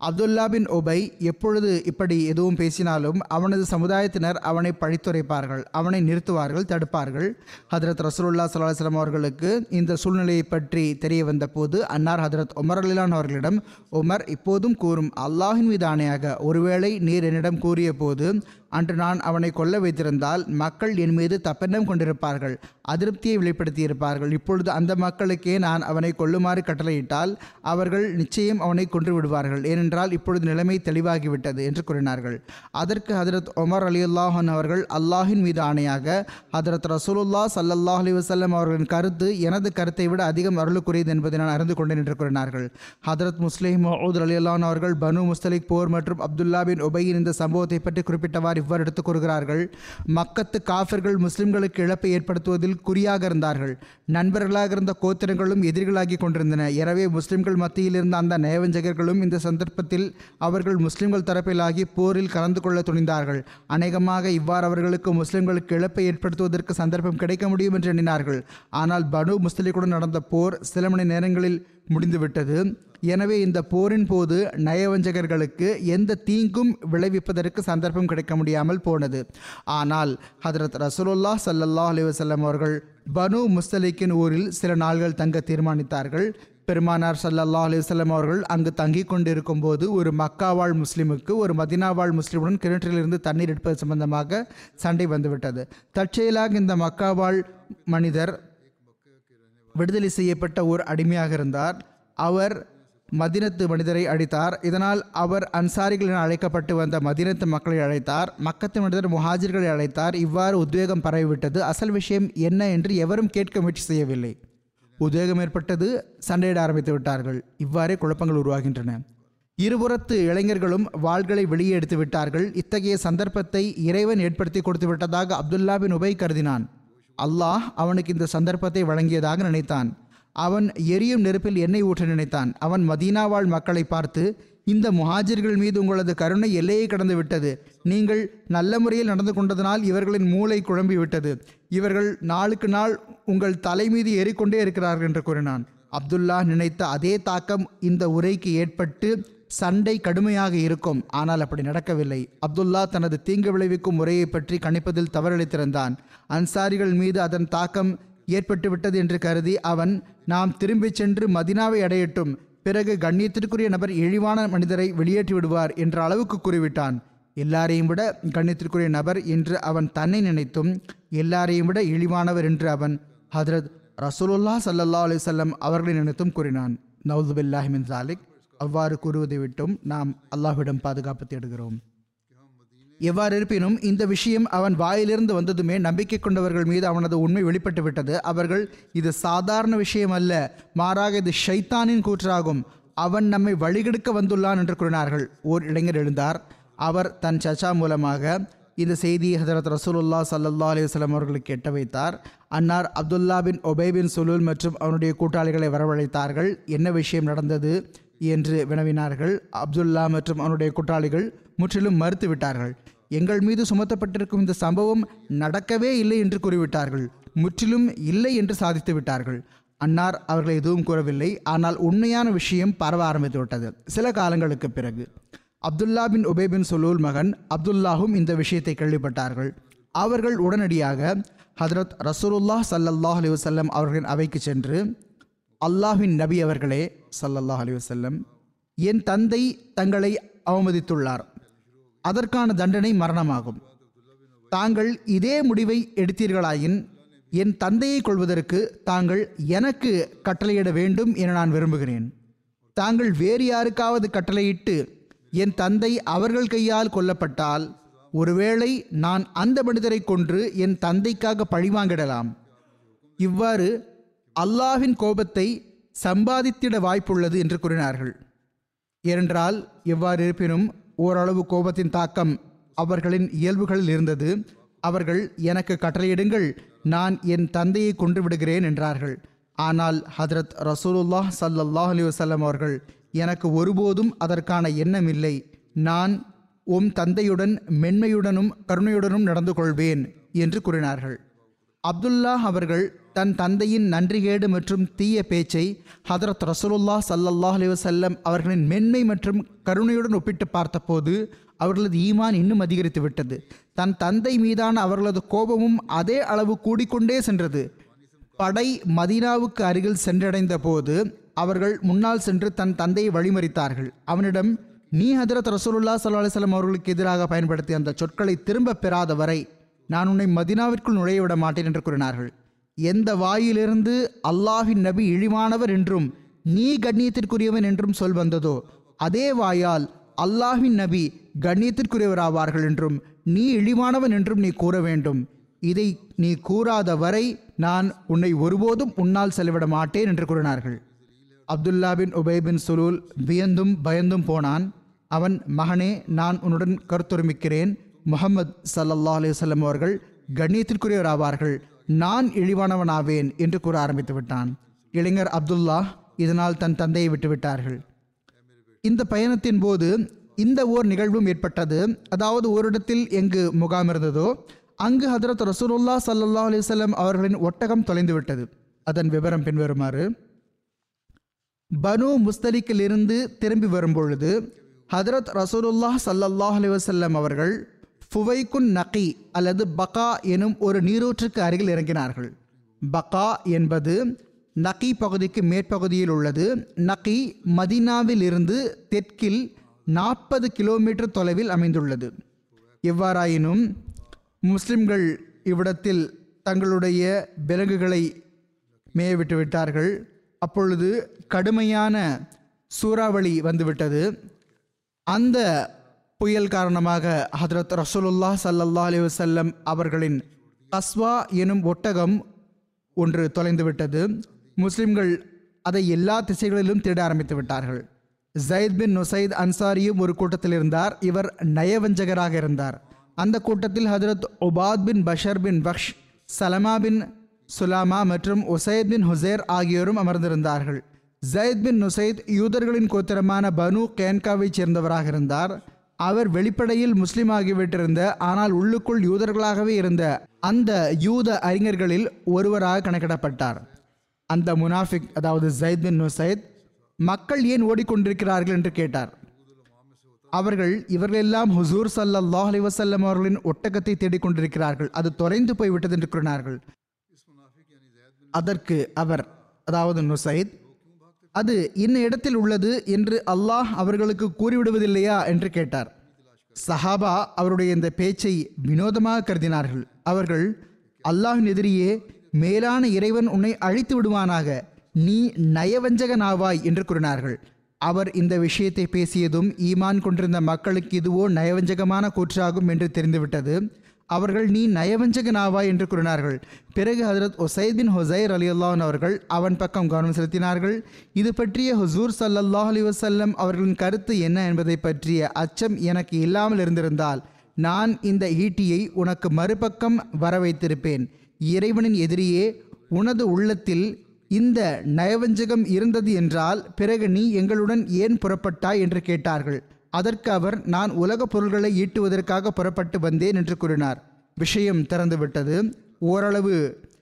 அப்துல்லா பின் உபை எப்பொழுது இப்படி எதுவும் பேசினாலும் அவனது சமுதாயத்தினர் அவனை பழித்துரைப்பார்கள், அவனை நிறுத்துவார்கள், தடுப்பார்கள். ஹதரத் ரசூலுல்லாஹி ஸல்லல்லாஹு அலைஹி வஸல்லம் அவர்களுக்கு இந்த சூழ்நிலையை பற்றி தெரிய வந்த போது அன்னார் ஹதரத் உமர் ரலியல்லாஹு அவர்களிடம், உமர், இப்போதும் கூறும், அல்லாஹின் மீது ஆணையாக, ஒருவேளை நீர் என்னிடம் கூறிய போது அன்று நான் அவனை கொல்ல வைத்திருந்தால் மக்கள் என் மீது தப்பெண்ணம் கொண்டிருப்பார்கள், அதிருப்தியை வெளிப்படுத்தியிருப்பார்கள். இப்பொழுது அந்த மக்களுக்கே நான் அவனை கொல்லுமாறு கட்டளையிட்டால் அவர்கள் நிச்சயம் அவனை கொன்று விடுவார்கள். ஏனென்றால் இப்பொழுது நிலைமை தெளிவாகிவிட்டது என்று கூறினார்கள். அதற்கு ஹதரத் உமர் ரலியல்லாஹு அன்ஹு அவர்கள், அல்லாஹின் மீது ஆணையாக, ஹதரத் ரசூலுல்லாஹி ஸல்லல்லாஹு அலைஹி வஸல்லம் அவர்களின் கருத்து எனது கருத்தை விட அதிகம் அருளுக்குரியது என்பதை நான் அறிந்து கொண்டேன் என்று கூறினார்கள். ஹதரத் முஸ்லிம் மௌஊத் ரலியல்லாஹு அன்ஹு அவர்கள் பனு முஸ்தலிக் போர் மற்றும் அப்துல்லா பின் உபையின் இந்த சம்பவத்தை பற்றி குறிப்பிட்டவாறு இவ்வாறு எடுத்துக் கூறுகிறார்கள். மக்கத்து காஃபிர்கள் முஸ்லிம்களுக்கு இழப்பை ஏற்படுத்துவதில் குறியாக இருந்தார்கள். நண்பர்களாக இருந்த கோத்திரங்களும் எதிரிகளாகி கொண்டிருந்தன. எனவே முஸ்லிம்கள் மத்தியில் இருந்த அந்த நயவஞ்சகர்களும் இந்த சந்தர்ப்பத்தில் அவர்கள் முஸ்லிம்கள் தரப்பிலாகி போரில் கலந்து கொள்ள துணிந்தார்கள். அநேகமாக இவ்வாறு அவர்களுக்கு முஸ்லிம்களுக்கு இழப்பை ஏற்படுத்துவதற்கு சந்தர்ப்பம் கிடைக்க முடியும் என்று எண்ணினார்கள். ஆனால் பனு முஸ்தலிக்குடன் நடந்த போர் சில மணி நேரங்களில் முடிந்துவிட்டது. எனவே இந்த போரின் போது நயவஞ்சகர்களுக்கு எந்த தீங்கும் விளைவிப்பதற்கு சந்தர்ப்பம் கிடைக்க முடியாமல் போனது. ஆனால் ஹதரத் ரசூலுல்லாஹி ஸல்லல்லாஹு அலைஹி வஸல்லம் அவர்கள் பனு முஸ்தலிக்கின் ஊரில் சில நாள்கள் தங்க தீர்மானித்தார்கள். பெருமானார் ஸல்லல்லாஹு அலைஹி வஸல்லம் அவர்கள் அங்கு தங்கி கொண்டிருக்கும் போது ஒரு மக்காவாழ் முஸ்லிமுக்கு ஒரு மதினாவாழ் முஸ்லிமுடன் கிணற்றிலிருந்து தண்ணீர் எடுப்பது சம்பந்தமாக சண்டை வந்துவிட்டது. தற்செயலாக இந்த மக்காவாழ் மனிதர் விடுதலை செய்யப்பட்ட ஒரு அடிமையாக இருந்தார். அவர் மதினத்து மனிதரை அழைத்தார். இதனால் அவர் அன்சாரிகள் என அழைக்கப்பட்டு வந்த மதினத்து மக்களை அழைத்தார். மக்கத்து மனிதர் முஹாஜிர்களை அழைத்தார். இவ்வாறு உத்வேகம் பரவிவிட்டது. அசல் விஷயம் என்ன என்று எவரும் கேட்க முயற்சி செய்யவில்லை. உத்வேகம் ஏற்பட்டது. சண்டையிட ஆரம்பித்து விட்டார்கள். இவ்வாறே குழப்பங்கள் உருவாகின்றன. இருபுறத்து இளைஞர்களும் வாள்களை வெளியே எடுத்து விட்டார்கள். இத்தகைய சந்தர்ப்பத்தை இறைவன் ஏற்படுத்தி கொடுத்து விட்டதாக அப்துல்லா பின் உபை கருதினான். அல்லாஹ் அவனுக்கு இந்த சந்தர்ப்பத்தை வழங்கியதாக நினைத்தான். அவன் எரியும் நெருப்பில் எண்ணெய் ஊற்ற நினைத்தான். அவன் மதீனா வாழ் மக்களை பார்த்து, இந்த முஹாஜிர்கள் மீது உங்களது கருணை எல்லையை கடந்து விட்டது. நீங்கள் நல்ல முறையில் நடந்து கொண்டதனால் இவர்களின் மூளை குழம்பி விட்டது. இவர்கள் நாளுக்கு நாள் உங்கள் தலை மீது ஏறிக்கொண்டே இருக்கிறார்கள் என்று கூறினான். அப்துல்லா நினைத்த அதே தாக்கம் இந்த உரைக்கு ஏற்பட்டு சண்டை கடுமையாக இருக்கும். ஆனால் அப்படி நடக்கவில்லை. அப்துல்லா தனது தீங்கு விளைவிக்கும் முறையை பற்றி கணிப்பதில் தவறளித்திருந்தான். அன்சாரிகள் மீது அதன் தாக்கம் ஏற்பட்டு விட்டது என்று கருதி அவன், நாம் திரும்பி சென்று மதினாவை அடையட்டும், பிறகு கண்ணியத்திற்குரிய நபர் இழிவான மனிதரை வெளியேற்றி விடுவார் என்ற அளவுக்கு கூறிவிட்டான். எல்லாரையும் விட கண்ணியத்திற்குரிய நபர் என்று அவன் தன்னை நினைத்தும் எல்லாரையும் விட இழிவானவர் என்று அவன் ஹதரத் ரசூலுல்லாஹி ஸல்லல்லாஹு அலைஹி வஸல்லம் அவர்களை நினைத்தும் கூறினான். நவுது பில்லாஹி மின் ஸாலிக். அவ்வாறு கூறுவதை விட்டும் நாம் அல்லாஹ்விடம் பாதுகாப்பு தேடுகிறோம். எவ்வாறு இருப்பினும் இந்த விஷயம் அவன் வாயிலிருந்து வந்ததுமே நம்பிக்கை கொண்டவர்கள் மீது அவனது உண்மை வெளிப்பட்டு விட்டது. அவர்கள், இது சாதாரண விஷயம் அல்ல, மாறாக இது ஷைத்தானின் கூற்றாகும், அவன் நம்மை வழிகெடுக்க வந்துள்ளான் என்று கூறினார்கள். ஓர் இளைஞர் எழுந்தார். அவர் தன் சச்சா மூலமாக இந்த செய்தியை ஹதரத் ரசூலுல்லாஹி ஸல்லல்லாஹு அலைஹி வஸல்லம் அவர்களுக்கு எட்ட வைத்தார். அன்னார் அப்துல்லா பின் உபை பின் சுலூல் மற்றும் அவனுடைய கூட்டாளிகளை வரவழைத்தார்கள். என்ன விஷயம் நடந்தது என்று வினவினார்கள். அப்துல்லா மற்றும் அவனுடைய கூட்டாளிகள் முற்றிலும் மறுத்து விட்டார்கள். எங்கள் மீது சுமத்தப்பட்டிருக்கும் இந்த சம்பவம் நடக்கவே இல்லை என்று கூறிவிட்டார்கள். முற்றிலும் இல்லை என்று சாதித்து விட்டார்கள். அன்னார் அவர்கள் எதுவும் கூறவில்லை. ஆனால் உண்மையான விஷயம் பரவ ஆரம்பித்து விட்டது. சில காலங்களுக்கு பிறகு அப்துல்லா பின் உபை பின் சுலூல் மகன் அப்துல்லாஹும் இந்த விஷயத்தை கேள்விப்பட்டார்கள். அவர்கள் உடனடியாக ஹதரத் ரசூலுல்லாஹி ஸல்லல்லாஹு அலைஹி வஸல்லம் அவர்களின் அவைக்கு சென்று, அல்லாஹ்வின் நபி அவர்களே ஸல்லல்லாஹு அலைஹி வஸல்லம், என் தந்தை தங்களை அவமதித்துள்ளார். அதற்கான தண்டனை மரணமாகும். தாங்கள் இதே முடிவை எடுத்தீர்களாயின் என் தந்தையை கொள்வதற்கு தாங்கள் எனக்கு கட்டளையிட வேண்டும் என நான் விரும்புகிறேன். தாங்கள் வேறு யாருக்காவது கட்டளையிட்டு என் தந்தை அவர்கள் கையால் கொல்லப்பட்டால் ஒருவேளை நான் அந்த மனிதரை கொன்று என் தந்தைக்காக பழிவாங்கிடலாம். இவ்வாறு அல்லாஹ்வின் கோபத்தை சம்பாதித்திட வாய்ப்புள்ளது என்று கூறினார்கள். ஏனென்றால் எவ்வாறு இருப்பினும் ஓரளவு கோபத்தின் தாக்கம் அவர்களின் இயல்புகளில் இருந்தது. அவர்கள், எனக்கு கட்டளையிடுங்கள், நான் என் தந்தையை கொன்று விடுகிறேன் என்றார்கள். ஆனால் ஹதரத் ரசூலுல்லாஹி ஸல்லல்லாஹு அலைஹி வஸல்லம் அவர்கள், எனக்கு ஒருபோதும் அதற்கான எண்ணம் இல்லை. நான் உம் தந்தையுடன் மென்மையுடனும் கருணையுடனும் நடந்து கொள்வேன் என்று கூறினார்கள். அப்துல்லா அவர்கள் தன் தந்தையின் நன்றிகேடு மற்றும் தீய பேச்சை ஹதரத் ரசூலுல்லாஹ் ஸல்லல்லாஹு அலைஹி வஸல்லம் அவர்களின் மென்மை மற்றும் கருணையுடன் ஒப்பிட்டு பார்த்தபோது அவர்களது ஈமான் இன்னும் அதிகரித்து விட்டது. தன் தந்தை மீதான அவர்களது கோபமும் அதே அளவு கூடிக்கொண்டே சென்றது. படை மதீனாவுக்கு அருகில் சென்றடைந்த போது அவர்கள் முன்னால் சென்று தன் தந்தையை வழிமறித்தார்கள். அவனிடம், நீ ஹதரத் ரசூலுல்லாஹ் ஸல்லல்லாஹு அலைஹி வஸல்லம் அவர்களுக்கு எதிராக பயன்படுத்திய அந்த சொற்களை திரும்ப பெறாத வரை நான் உன்னை மதீனாவிற்குள் நுழைய விட மாட்டேன் என்று கூறினார்கள். எந்த வாயிலிருந்து அல்லாஹ்வின் நபி இழிவானவர் என்றும் நீ கண்ணியத்திற்குரியவன் என்றும் சொல் வந்ததோ அதே வாயால் அல்லாஹ்வின் நபி கண்ணியத்திற்குரியவராவார்கள் என்றும் நீ இழிவானவன் என்றும் நீ கூற வேண்டும். இதை நீ கூறாத வரை நான் உன்னை ஒருபோதும் உன்னால் செலவிட மாட்டேன் என்று கூறினார்கள். அப்துல்லா பின் உபை பின் சுலூல் வியந்தும் பயந்தும் போனான். அவன், மகனே, நான் உன்னுடன் கருத்தொருமிக்கிறேன். முஹம்மது ஸல்லல்லாஹு அலைஹி வஸல்லம் அவர்கள் கண்ணியத்திற்குரியவராவார்கள், நான் இழிவானவனாவேன் என்று கூற ஆரம்பித்து விட்டான். இளைஞர் அப்துல்லா இதனால் தன் தந்தையை விட்டுவிட்டார்கள். இந்த பயணத்தின் போது இந்த ஓர் நிகழ்வும் ஏற்பட்டது. அதாவது, ஓரிடத்தில் எங்கு முகாம் இருந்ததோ அங்கு ஹதரத் ரசூலுல்லாஹ் ஸல்லல்லாஹு அலைஹி வஸல்லம் அவர்களின் ஒட்டகம் தொலைந்து விட்டது. அதன் விவரம் பின்வருமாறு: பனு முஸ்தலிக்கிலிருந்து திரும்பி வரும்பொழுது ஹதரத் ரசூலுல்லாஹ் ஸல்லல்லாஹு அலைஹி வஸல்லம் அவர்கள் ஃபுவைக்குன் நகி அல்லது பகா எனும் ஒரு நீரூற்றுக்கு அருகில் இறங்கினார்கள். பகா என்பது நகி பகுதிக்கு மேற்பகுதியில் உள்ளது. நகி மதீனாவில் இருந்து தெற்கில் 40 கிலோமீட்டர் தொலைவில் அமைந்துள்ளது. எவ்வாறாயினும் முஸ்லிம்கள் இவ்விடத்தில் தங்களுடைய விலங்குகளை மேயவிட்டு விட்டார்கள். அப்பொழுது கடுமையான சூறாவளி வந்துவிட்டது. அந்த புயல் காரணமாக ஹதரத் ரசூலுல்லாஹ் ஸல்லல்லாஹு அலைஹி வஸல்லம் அவர்களின் கஸ்வா எனும் ஒட்டகம் ஒன்று தொலைந்துவிட்டது. முஸ்லிம்கள் அதை எல்லா திசைகளிலும் தேட ஆரம்பித்து விட்டார்கள். ஜயித் பின் நுசைத் அன்சாரியும் ஒரு கூட்டத்தில் இருந்தார். இவர் நயவஞ்சகராக இருந்தார். அந்த கூட்டத்தில் ஹதரத் உபாத் பின் பஷர் பின் பக்ஷ், சலமா பின் சுலாமா மற்றும் உசைத் பின் ஹுசேர் ஆகியோரும் அமர்ந்திருந்தார்கள். ஜயித் பின் நுசைத் யூதர்களின் கோத்திரமான பனு கேன்காவைச் சேர்ந்தவராக இருந்தார். அவர் வெளிப்படையில் முஸ்லீம் ஆகிவிட்டிருந்த, ஆனால் உள்ளுக்குள் யூதர்களாகவே இருந்த அந்த யூத அறிஞர்களில் ஒருவராக கணக்கிடப்பட்டார். அந்த முனாஃபிக், அதாவது ஜயித் பின் நுசைத், மக்கள் ஏன் ஓடிக்கொண்டிருக்கிறார்கள் என்று கேட்டார். இவர்களெல்லாம் ஹுசூர் ஸல்லல்லாஹு அலைஹி வஸல்லம் அவர்களின் ஒட்டகத்தை தேடிக்கொண்டிருக்கிறார்கள், அது தொலைந்து போய்விட்டது என்று கூறினார்கள். அதற்கு அவர், அதாவது நுசைத், அது இன்ன இடத்தில் உள்ளது என்று அல்லாஹ் அவர்களுக்கு கூறிவிடுவதில்லையா என்று கேட்டார். சஹாபா அவருடைய இந்த பேச்சை வினோதமாக கருதினார்கள். அவர்கள், அல்லாஹ்வின் எதிரியே, மேலான இறைவன் உன்னை அழித்து விடுவானாக, நீ நயவஞ்சகனாவாய் என்று கூறினார்கள். அவர் இந்த விஷயத்தை பேசியதும் ஈமான் கொண்டிருந்த மக்களுக்கு இதுவோ நயவஞ்சகமான கூற்றாகும் என்று தெரிந்துவிட்டது. அவர்கள், நீ நயவஞ்சகனாவாய் என்று கூறினார்கள். பிறகு ஹதரத் உசைத் பின் ஹுசைர் ரலியல்லாஹு அன்ஹு அவர்கள் அவன் பக்கம் கவனம் செலுத்தினார்கள். இது பற்றிய ஹுசூர் ஸல்லல்லாஹு அலைஹி வஸல்லம் அவர்களின் கருத்து என்ன என்பதை பற்றிய அச்சம் எனக்கு இல்லாமல் இருந்திருந்தால் நான் இந்த ஈட்டியை உனக்கு மறுபக்கம் வர வைத்திருப்பேன். இறைவனின் எதிரியே, உனது உள்ளத்தில் இந்த நயவஞ்சகம் இருந்தது என்றால் பிறகு நீ எங்களுடன் ஏன் புறப்பட்டாய் என்று கேட்டார்கள். அதற்கு அவர், நான் உலக பொருள்களை ஈட்டுவதற்காக புறப்பட்டு வந்தேன் என்று கூறினார். விஷயம் திறந்துவிட்டது, ஓரளவு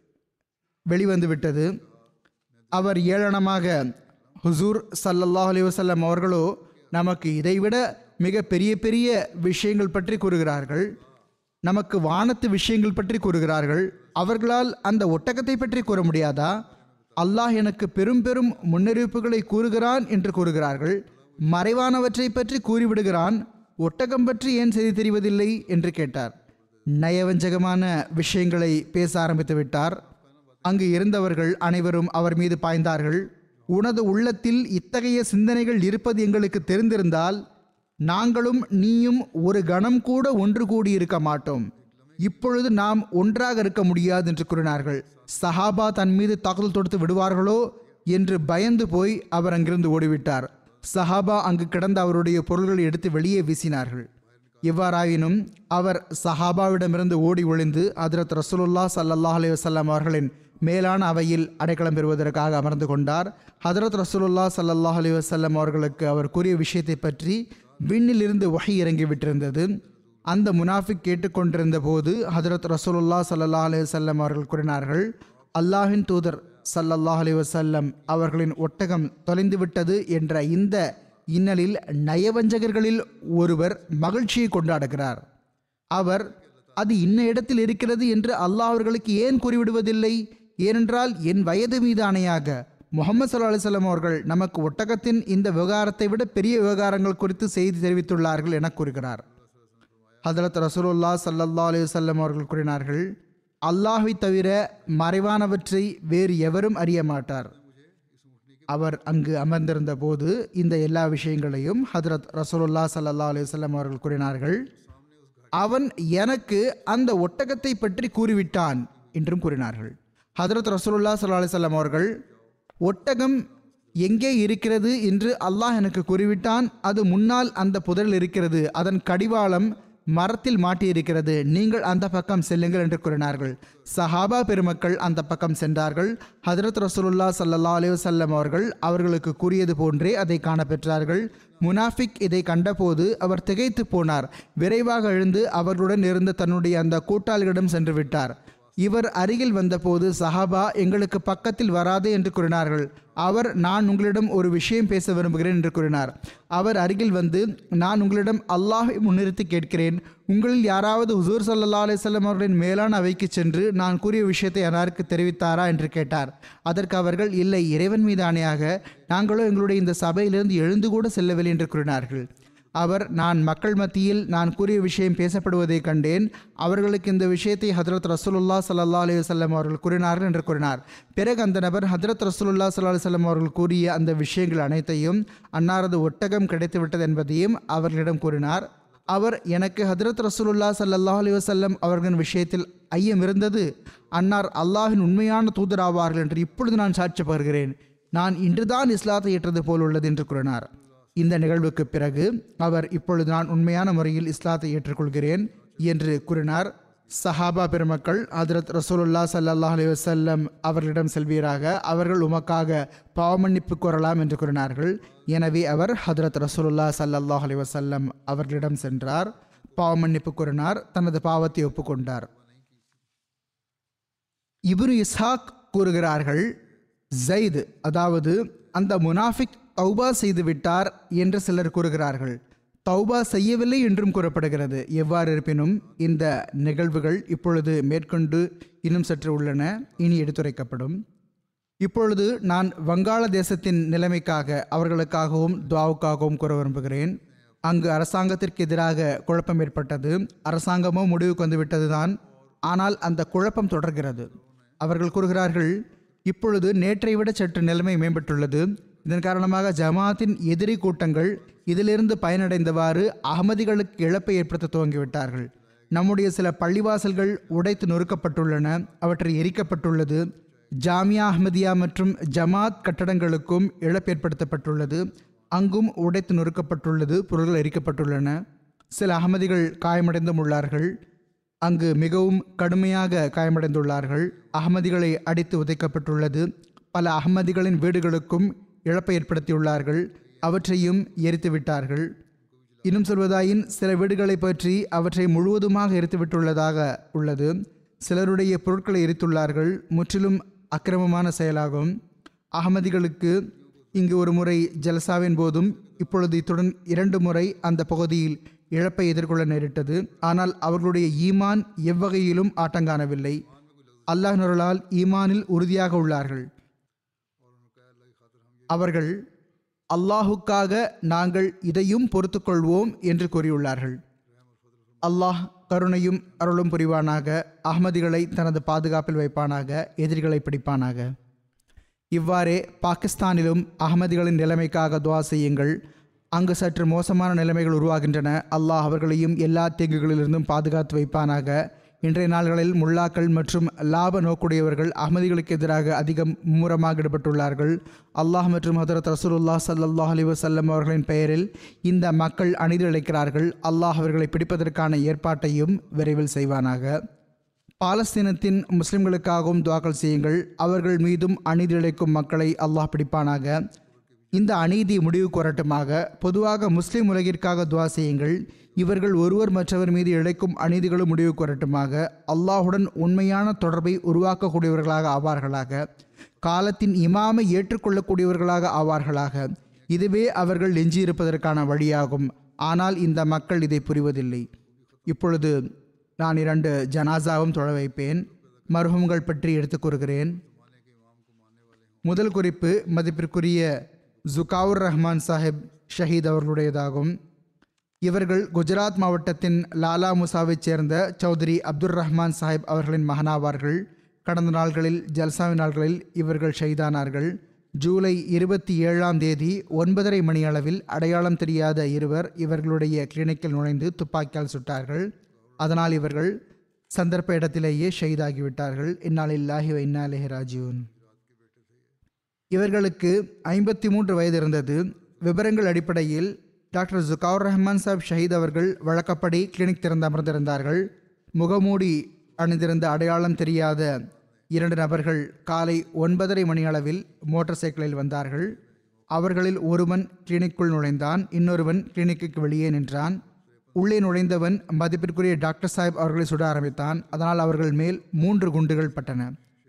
வெளிவந்துவிட்டது. அவர் ஏளனமாக, ஹுசூர் ஸல்லல்லாஹு அலைஹி வஸல்லம் அவர்களோ நமக்கு இதைவிட மிக பெரிய பெரிய விஷயங்கள் பற்றி கூறுகிறார்கள், நமக்கு வானத்து விஷயங்கள் பற்றி கூறுகிறார்கள், அவர்களால் அந்த ஒட்டகத்தை பற்றி கூற முடியாதா? அல்லாஹ் எனக்கு பெரும் பெரும் முன்னறிவிப்புகளை கூறுகிறான் என்று கூறுகிறார்கள், மறைவானவற்றை பற்றி கூறிவிடுகிறான், ஒட்டகம் பற்றி ஏன் செய்தி தெரிவதில்லை என்று கேட்டார். நயவஞ்சகமான விஷயங்களை பேச ஆரம்பித்து விட்டார். அங்கு இருந்தவர்கள் அனைவரும் அவர் மீது பாய்ந்தார்கள். உனது உள்ளத்தில் இத்தகைய சிந்தனைகள் இருப்பது எங்களுக்கு தெரிந்திருந்தால் நாங்களும் நீயும் ஒரு கணம் கூட ஒன்று கூடியிருக்க மாட்டோம். இப்பொழுது நாம் ஒன்றாக இருக்க முடியாது என்று கூறினார்கள். சஹாபா தன் மீது தாக்குதல் தொடுத்து விடுவார்களோ என்று பயந்து போய் அவர் அங்கிருந்து ஓடிவிட்டார். சஹாபா அங்கு கிடந்த அவருடைய பொருள்களை எடுத்து வெளியே வீசினார்கள். எவ்வாறாயினும் அவர் சஹாபாவிடமிருந்து ஓடி ஒளிந்து ஹதரத் ரசூலுல்லாஹ் ஸல்லல்லாஹு அலைஹி வஸல்லம் அவர்களின் மேலான அவையில் அடைக்கலம் பெறுவதற்காக அமர்ந்து கொண்டார். ஹதரத் ரசூலுல்லாஹ் ஸல்லல்லாஹு அலைஹி வஸல்லம் அவர்களுக்கு அவர் கூறிய விஷயத்தை பற்றி விண்ணிலிருந்து வஹி இறங்கிவிட்டிருந்தது. அந்த முனாஃபிக் கேட்டுக்கொண்டிருந்த போது ஹதரத் ரசூலுல்லாஹ் ஸல்லல்லாஹு அலைஹி வஸல்லம் அவர்கள் கூறினார்கள், அல்லாஹ்வின் தூதர் ஸல்லல்லாஹு அலைஹி வஸல்லம் அவர்களின் ஒட்டகம் தொலைந்துவிட்டது என்ற இந்த இன்னலில் நயவஞ்சகர்களில் ஒருவர் மகிழ்ச்சியை கொண்டாடுகிறார். அவர் அது இன்ன இடத்தில் இருக்கிறது என்று அல்லாஹ் அவர்களுக்கு ஏன் கூறிவிடுவதில்லை? ஏனென்றால் என் வயது மீது ஆணையாக முஹம்மது ஸல்லல்லாஹு அலைஹி வஸல்லம் அவர்கள் நமக்கு ஒட்டகத்தின் இந்த விவகாரத்தை விட பெரிய விவகாரங்கள் குறித்து செய்தி தெரிவித்துள்ளார்கள் என கூறுகிறார். ஹதரத் ரசூலுல்லாஹ் ஸல்லல்லாஹு அலைஹி வஸல்லம் அவர்கள் கூறினார்கள், அல்லாஹ்வை தவிர மறைவானவற்றை வேறு எவரும் அறிய மாட்டார். அவர் அங்கு அமர்ந்திருந்த போது இந்த எல்லா விஷயங்களையும் ஹதரத் ரசூலுல்லாஹ் ஸல்லல்லாஹு அலைஹி வஸல்லம் அவர்கள் கூறினார்கள். அவன் எனக்கு அந்த ஒட்டகத்தை பற்றி கூறிவிட்டான் என்றும் கூறினார்கள். ஹதரத் ரசூலுல்லாஹ் ஸல்லல்லாஹு அலைஹி வஸல்லம் அவர்கள், ஒட்டகம் எங்கே இருக்கிறது என்று அல்லாஹ் எனக்கு கூறிவிட்டான். அது முன்னால் அந்த புதரில் இருக்கிறது. அதன் கடிவாளம் மரத்தில் மாட்டியிருக்கிறது. நீங்கள் அந்த பக்கம் செல்லுங்கள் என்று கூறினார்கள். சஹாபா பெருமக்கள் அந்த பக்கம் சென்றார்கள். ஹதரத் ரசூலுல்லாஹ் ஸல்லல்லாஹு அலைஹி வஸல்லம் அவர்கள் அவர்களுக்கு கூறியது போன்றே அதை காணப்பெற்றார்கள். முனாஃபிக் இதை கண்டபோது அவர் திகைத்து போனார். விரைவாக எழுந்து அவர்களுடன் இருந்த தன்னுடைய அந்த கூட்டாளிகளிடம் சென்று விட்டார். இவர் அருகில் வந்தபோது சஹாபா எங்களுக்கு பக்கத்தில் வராது என்று கூறினார்கள். அவர், நான் உங்களிடம் ஒரு விஷயம் பேச விரும்புகிறேன் என்று கூறினார். அவர் அருகில் வந்து, நான் உங்களிடம் அல்லாஹை முன்னிறுத்தி கேட்கிறேன், உங்களில் யாராவது ஹுசூர் ஸல்லல்லாஹு அலைஹி வஸல்லம் அவர்களின் மேலான அவைக்கு சென்று நான் கூறிய விஷயத்தை யாருக்கு தெரிவித்தாரா என்று கேட்டார். அதற்கு அவர்கள், இல்லை, இறைவன் மீது ஆணையாக நாங்களோ எங்களுடைய இந்த சபையிலிருந்து எழுந்து கூட செல்லவில்லை என்று கூறினார்கள். அவர், நான் மக்கள் மத்தியில் நான் கூறிய விஷயம் பேசப்படுவதை கண்டேன். அவர்களுக்கு இந்த விஷயத்தை ஹதரத் ரசூலுல்லாஹ் ஸல்லல்லாஹு அலைஹி வஸல்லம் அவர்கள் கூறினார்கள் என்று கூறினார். பிறகு அந்த நபர் ஹதரத் ரசூலுல்லாஹ் ஸல்லல்லாஹு அலைஹி வஸல்லம் அவர்கள் கூறிய அந்த விஷயங்கள் அனைத்தையும், அன்னாரது ஒட்டகம் கிடைத்துவிட்டது என்பதையும் அவர்களிடம் கூறினார். அவர், எனக்கு ஹதரத் ரசூலுல்லாஹ் ஸல்லல்லாஹு அலைஹி வஸல்லம் அவர்களின் விஷயத்தில் ஐயம் இருந்தது. அன்னார் அல்லாஹின் உண்மையான தூதராவார்கள் என்று இப்பொழுது நான் சாட்சி பகர்கிறேன். நான் இன்றுதான் இஸ்லாத்தை ஏற்றது போல் உள்ளது என்று கூறினார். இந்த நிகழ்வுக்கு பிறகு அவர், இப்பொழுது நான் உண்மையான முறையில் இஸ்லாத்தை ஏற்றுக்கொள்கிறேன் என்று கூறினார். சஹாபா பெருமக்கள் ஹதரத் ரசூலுல்லாஹ் ஸல்லல்லாஹு அலைஹி வஸல்லம் அவர்களிடம் செல்வீராக, அவர்கள் உமக்காக பாவமன்னிப்பு கோரலாம் என்று கூறினார்கள். எனவே அவர் ஹதரத் ரசூலுல்லாஹ் ஸல்லல்லாஹு அலைஹி வஸல்லம் அவர்களிடம் சென்றார். பாவமன்னிப்பு கூறினார். தனது பாவத்தை ஒப்புக்கொண்டார். இப்னு இஸ்ஹாக் கூறுகிறார்கள், ஜைத், அதாவது அந்த முனாஃபிக் தௌபா செய்து விட்டார் என்று சிலர் கூறுகிறார்கள். தௌபா செய்யவில்லை என்றும் கூறப்படுகிறது. எவ்வாறு இருப்பினும் இந்த நிகழ்வுகள் இப்பொழுது மேற்கொண்டு இன்னும் சற்று உள்ளன, இனி எடுத்துரைக்கப்படும். இப்பொழுது நான் வங்காளதேசத்தின் நிலைமைக்காக அவர்களுக்காகவும் துவாவுக்காகவும் கூற விரும்புகிறேன். அங்கு அரசாங்கத்திற்கு எதிராக குழப்பம் ஏற்பட்டது. அரசாங்கமோ முடிவுக்கு வந்துவிட்டது தான். ஆனால் அந்த குழப்பம் தொடர்கிறது. அவர்கள் கூறுகிறார்கள், இப்பொழுது நேற்றை விட சற்று நிலைமை மேம்பட்டுள்ளது. இதன் காரணமாக ஜமாத்தின் எதிரி கூட்டங்கள் இதிலிருந்து பயனடைந்தவாறு அகமதிகளுக்கு இழப்பை ஏற்படுத்த துவங்கிவிட்டார்கள். நம்முடைய சில பள்ளிவாசல்கள் உடைத்து நொறுக்கப்பட்டுள்ளன, அவற்றை எரிக்கப்பட்டுள்ளது. ஜாமியா அஹ்மதியா மற்றும் ஜமாத் கட்டடங்களுக்கும் இழப்பு ஏற்படுத்தப்பட்டுள்ளது. அங்கும் உடைத்து நொறுக்கப்பட்டுள்ளது, பொருள்கள் எரிக்கப்பட்டுள்ளன. சில அகமதிகள் காயமடைந்தும் உள்ளார்கள். அங்கு மிகவும் கடுமையாக காயமடைந்துள்ளார்கள். அகமதிகளை அடித்து உதைக்கப்பட்டுள்ளது. பல அகமதிகளின் வீடுகளுக்கும் இழப்பை ஏற்படுத்தியுள்ளார்கள். அவற்றையும் எரித்து விட்டார்கள். இன்னும் சொல்வதாயின் சில வீடுகளை பற்றி அவற்றை முழுவதுமாக எரித்துவிட்டுள்ளதாக உள்ளது. சிலருடைய பொருட்களை எரித்துள்ளார்கள். முற்றிலும் அக்கிரமமான செயலாகும். அகமதிகளுக்கு இங்கு ஒரு முறை ஜல்சாவின் போதும் இப்பொழுது இத்துடன் 2 முறை அந்த பகுதியில் இழப்பை எதிர்கொள்ள நேரிட்டது. ஆனால் அவர்களுடைய ஈமான் எவ்வகையிலும் ஆட்டங்காணவில்லை. அல்லாஹ்வினால் ஈமானில் உறுதியாக உள்ளார்கள். அவர்கள் அல்லாஹுக்காக நாங்கள் இதையும் பொறுத்துக்கொள்வோம் என்று கூறியுள்ளார்கள். அல்லாஹ் கருணையும் அருளும் புரிவானாக. அஹ்மதிகளை தனது பாதுகாப்பில் வைப்பானாக. எதிரிகளை பிடிப்பானாக. இவ்வாறே பாகிஸ்தானிலும் அகமதிகளின் நிலைமைக்காக துவா செய்யுங்கள். அங்கு சற்று மோசமான நிலைமைகள் உருவாகின்றன. அல்லாஹ் அவர்களையும் எல்லா தீங்குகளிலிருந்தும் பாதுகாத்து வைப்பானாக. இன்றைய நாள்களில் முல்லாக்கள் மற்றும் லாப நோக்குடையவர்கள் அகமதிகளுக்கு எதிராக அதிகம் மும்முரமாக ஈடுபட்டுள்ளார்கள். அல்லாஹ் மற்றும் ஹதரத் ரசூலுல்லாஹ் ஸல்லல்லாஹு அலைஹி வஸல்லம் அவர்களின் பெயரில் இந்த மக்கள் அநீதி இழைக்கிறார்கள். அல்லாஹ் அவர்களை பிடிப்பதற்கான ஏற்பாட்டையும் விரைவில் செய்வானாக. பாலஸ்தீனத்தின் முஸ்லிம்களுக்காகவும் துவாக்கள் செய்யுங்கள். அவர்கள் மீதும் அநீதி இழைக்கும் மக்களை அல்லாஹ் பிடிப்பானாக. இந்த அநீதி முடிவுக்கு வரட்டுமாக. பொதுவாக முஸ்லிம் உலகிற்காக துவா செய்யுங்கள். இவர்கள் ஒருவர் மற்றவர் மீது இழைக்கும் அநீதிகளும் முடிவுக்கு வரட்டுமாக. அல்லாஹுடன் உண்மையான தொடர்பை உருவாக்கக்கூடியவர்களாக ஆவார்களாக. காலத்தின் இமாமை ஏற்றுக்கொள்ளக்கூடியவர்களாக ஆவார்களாக. இதுவே அவர்கள் எஞ்சியிருப்பதற்கான வழியாகும். ஆனால் இந்த மக்கள் இதை புரிவதில்லை. இப்பொழுது நான் 2 ஜனாசாவும் தொழ வைப்பேன். மர்ஹூம்கள் பற்றி எடுத்துக் கூறுகிறேன். முதல் குறிப்பு மதிப்பிற்குரிய ஜுகாவுர் ரஹ்மான் சாஹிப் ஷஹீத் அவர்களுடையதாகும். இவர்கள் குஜராத் மாவட்டத்தின் லாலா முசாவைச் சேர்ந்த சௌத்ரி அப்துல் ரஹ்மான் சாஹிப் அவர்களின் மகனாவார்கள். கடந்த நாள்களில் ஜல்சாவின் நாள்களில் இவர்கள் ஷஹீதானார்கள். ஜூலை 27ஆம் தேதி 9:30 மணி அளவில் அடையாளம் தெரியாத இருவர் இவர்களுடைய கிளினிக்கில் நுழைந்து துப்பாக்கியால் சுட்டார்கள். அதனால் இவர்கள் சந்தர்ப்ப இடத்திலேயே ஷஹீதாகிவிட்டார்கள். இன்னாலில்லாஹி வ இன்னா இலைஹி ராஜிஊன். இவர்களுக்கு 53 வயது இருந்தது. விவரங்கள் அடிப்படையில் டாக்டர் ஜுகாவுர் ரஹ்மான் சாஹிப் ஷஹீத் அவர்கள் வழக்கப்படி கிளினிக் திறந்து அமர்ந்திருந்தார்கள். முகமூடி அணிந்திருந்த அடையாளம் தெரியாத 2 நபர்கள் காலை 9:30 மணி அளவில் மோட்டார் சைக்கிளில் வந்தார்கள். அவர்களில் ஒருவன் கிளினிக்குள் நுழைந்தான், இன்னொருவன் கிளினிக்கு வெளியே நின்றான். உள்ளே நுழைந்தவன் மதிப்பிற்குரிய டாக்டர் சாஹிப் அவர்களை சுட ஆரம்பித்தான். அதனால் அவர்கள் மேல் 3 குண்டுகள் பட்டன.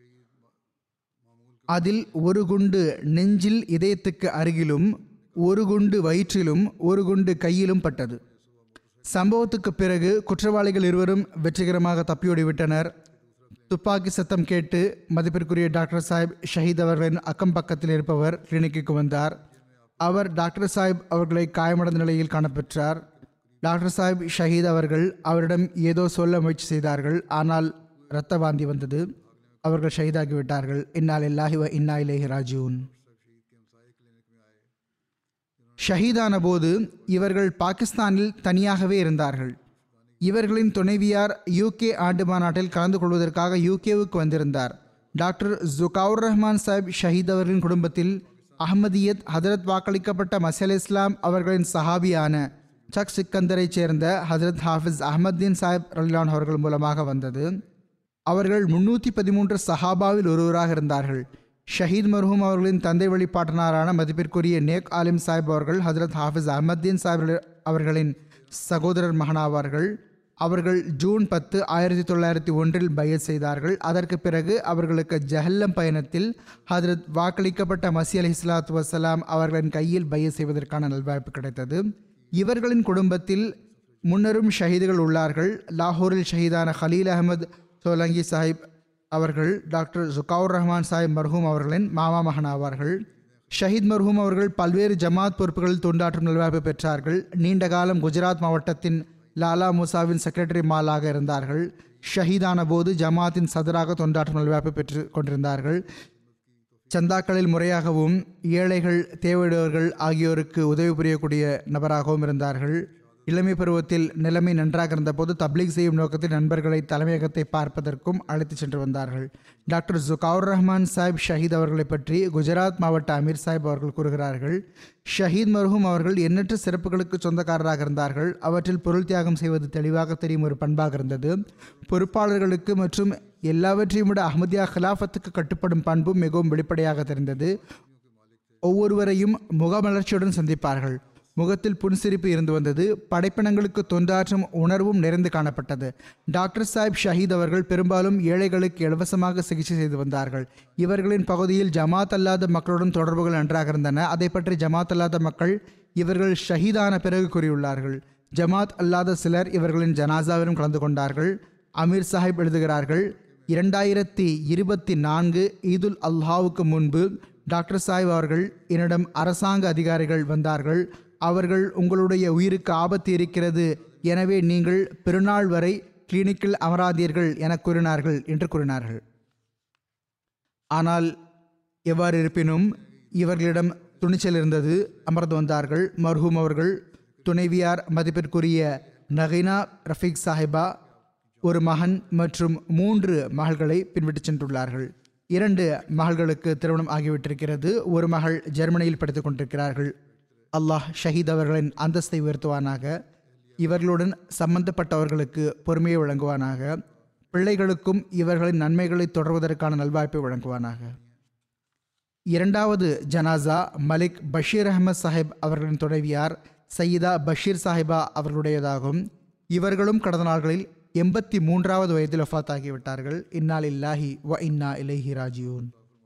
அதில் ஒரு குண்டு நெஞ்சில் இதயத்துக்கு அருகிலும், ஒரு குண்டு வயிற்றிலும், ஒரு குண்டு கையிலும் பட்டது. சம்பவத்துக்கு பிறகு குற்றவாளிகள் இருவரும் வெற்றிகரமாக தப்பியோடிவிட்டனர். துப்பாக்கி சத்தம் கேட்டு மதிப்பிற்குரிய டாக்டர் சாஹிப் ஷஹீத் அவர்களின் அக்கம் பக்கத்தில் இருப்பவர் கிளினிக்கு வந்தார். அவர் டாக்டர் சாஹிப் அவர்களை காயமடைந்த நிலையில் காணப்பெற்றார். டாக்டர் சாஹிப் ஷஹீத் அவர்கள் அவரிடம் ஏதோ சொல்ல முயற்சி செய்தார்கள். ஆனால் இரத்த வாந்தி வந்தது. அவர்கள் ஷஹீதாகிவிட்டார்கள். இன்னாலில்லாஹி வ இன்னா இலைஹி ராஜிஊன். ஷஹீதான போது இவர்கள் பாகிஸ்தானில் தனியாகவே இருந்தார்கள். இவர்களின் துணைவியார் UK ஆண்டு மாநாட்டில் கலந்து கொள்வதற்காக UKவுக்கு வந்திருந்தார். டாக்டர் ஜுகாவுர் ரஹ்மான் சாஹிப் ஷஹீத் அவர்களின் குடும்பத்தில் அஹ்மதியத் ஹதரத் வாக்களிக்கப்பட்ட மசீஹ் இஸ்லாம் அவர்களின் சஹாபியான சக் சிக்கந்தரை சேர்ந்த ஹதரத் ஹாஃபிஸ் அஹ்மத்தீன் சாஹிப் ரலியல்லாஹு அவர்கள் மூலமாக வந்தது. அவர்கள் 313 சஹாபாவில் ஒருவராக இருந்தார்கள். ஷஹீத் மர்ஹூம் அவர்களின் தந்தை வழிபாட்டனாரான மதிப்பிற்குரிய நேக் ஆலிம் சாஹிப் அவர்கள் ஹதரத் ஹாஃபிஸ் அஹ்மத்தீன் சாஹிப் அவர்களின் சகோதரர் மகனாவார்கள். அவர்கள் ஜூன் 10, 1901 பையத் செய்தார்கள். அதற்கு பிறகு அவர்களுக்கு ஜஹல்லம் பயணத்தில் ஹதரத் வாக்களிக்கப்பட்ட மசீஹ் அலைஹிஸ்ஸலாத்து வஸ்ஸலாம் அவர்களின் கையில் பையத் செய்வதற்கான நல்வாய்ப்பு கிடைத்தது. இவர்களின் குடும்பத்தில் முன்னரும் ஷஹீதுகள் உள்ளார்கள். லாகூரில் ஷஹீதான ஹலீல் அஹமது சோலங்கி சாஹிப் அவர்கள் டாக்டர் ஜுகாவுர் ரஹ்மான் சாஹிப் மர்ஹூம் அவர்களின் மாமா மகன் ஆவார்கள். ஷஹீத் மர்ஹூம் அவர்கள் பல்வேறு ஜமாத் பொறுப்புகளில் தொண்டாற்றும் நல்வாய்ப்பு பெற்றார்கள். நீண்ட காலம் குஜராத் மாவட்டத்தின் லாலா முசாவின் செக்ரட்டரி மாலாக இருந்தார்கள். ஷஹீதான போது ஜமாத்தின் சதராக தொண்டாற்றும் நல்வாய்ப்பு பெற்று கொண்டிருந்தார்கள். சந்தாக்களில் முறையாகவும் ஏழைகள், தேவையுடையவர்கள் ஆகியோருக்கு உதவி புரியக்கூடிய நபராகவும் இருந்தார்கள். இளமை பருவத்தில் நிலைமை நன்றாக இருந்தபோது தப்லீக் செய்யும் நோக்கத்தில் நண்பர்களை தலைமையகத்தை பார்ப்பதற்கும் அழைத்து சென்று வந்தார்கள். டாக்டர் ஜுகாவுர் ரஹ்மான் சாஹிப் ஷஹீத் அவர்களை பற்றி குஜராத் மாவட்ட அமீர் சாஹிப் அவர்கள் கூறுகிறார்கள். ஷஹீத் மர்ஹூம் அவர்கள் எண்ணற்ற சிறப்புகளுக்கு சொந்தக்காரராக இருந்தார்கள். அவற்றில் பொருள் தியாகம் செய்வது தெளிவாக தெரியும் ஒரு பண்பாக இருந்தது. பொறுப்பாளர்களுக்கு மற்றும் எல்லாவற்றையும் விட அஹ்மதியா ஹிலாஃபத்துக்கு கட்டுப்படும் பண்பும் மிகவும் வெளிப்படையாக தெரிந்தது. ஒவ்வொருவரையும் முகமலர்ச்சியுடன் சந்திப்பார்கள். முகத்தில் புன்சிரிப்பு இருந்து வந்தது. படைப்பினங்களுக்கு தொண்டாற்றும் உணர்வும் நிறைந்து காணப்பட்டது. டாக்டர் சாஹிப் ஷஹீத் அவர்கள் பெரும்பாலும் ஏழைகளுக்கு இலவசமாக சிகிச்சை செய்து வந்தார்கள். இவர்களின் பகுதியில் ஜமாத் அல்லாத மக்களுடன் தொடர்புகள் நன்றாக இருந்தன. அதை பற்றி ஜமாத் அல்லாத மக்கள் இவர்கள் ஷஹீதான பிறகு கூறியுள்ளார்கள். ஜமாத் அல்லாத சிலர் இவர்களின் ஜனாசாவிலும் கலந்து கொண்டார்கள். அமீர் சாஹிப் எழுதுகிறார்கள், 2024 ஈதுல் அல்ஹாவுக்கு முன்பு டாக்டர் சாஹிப் அவர்கள் என்னிடம் அரசாங்க அதிகாரிகள் வந்தார்கள். அவர்கள் உங்களுடைய உயிருக்கு ஆபத்து இருக்கிறது, எனவே நீங்கள் பெருநாள் வரை கிளினிக்கில் அமராதீர்கள் என கூறினார்கள் என்று கூறினார்கள். ஆனால் எவ்வாறு இருப்பினும் இவர்களிடம் துணிச்சல் இருந்தது. அமர்ந்து வந்தார்கள். மர்ஹூம் அவர்கள் துணைவியார் மதிப்பிற்குரிய நகினா ரஃபீக் சாஹிபா ஒரு மகன் மற்றும் 3 மகள்களை பின்விட்டு சென்றுள்ளார்கள். 2 மகள்களுக்கு திருமணம் ஆகிவிட்டிருக்கிறது. ஒரு மகள் ஜெர்மனியில் படித்துக் கொண்டிருக்கிறார்கள். அல்லாஹ் ஷஹீத் அவர்களின் அந்தஸ்தை உயர்த்துவானாக. இவர்களுடன் சம்பந்தப்பட்டவர்களுக்கு பொறுமையை வழங்குவானாக. பிள்ளைகளுக்கும் இவர்களின் நன்மைகளை தொடர்வதற்கான நல்வாய்ப்பை வழங்குவானாக. இரண்டாவது ஜனாசா மலிக் பஷீர் அஹமத் சாஹிப் அவர்களின் துணைவியார் சையீதா பஷீர் சாஹிபா அவர்களுடையதாகும். இவர்களும் கடந்த நாட்களில் 83வது வயதில் வஃபாத்தாகிவிட்டார்கள். இன்னா லில்லாஹி வ இன்னா இலைஹி ராஜியூன்.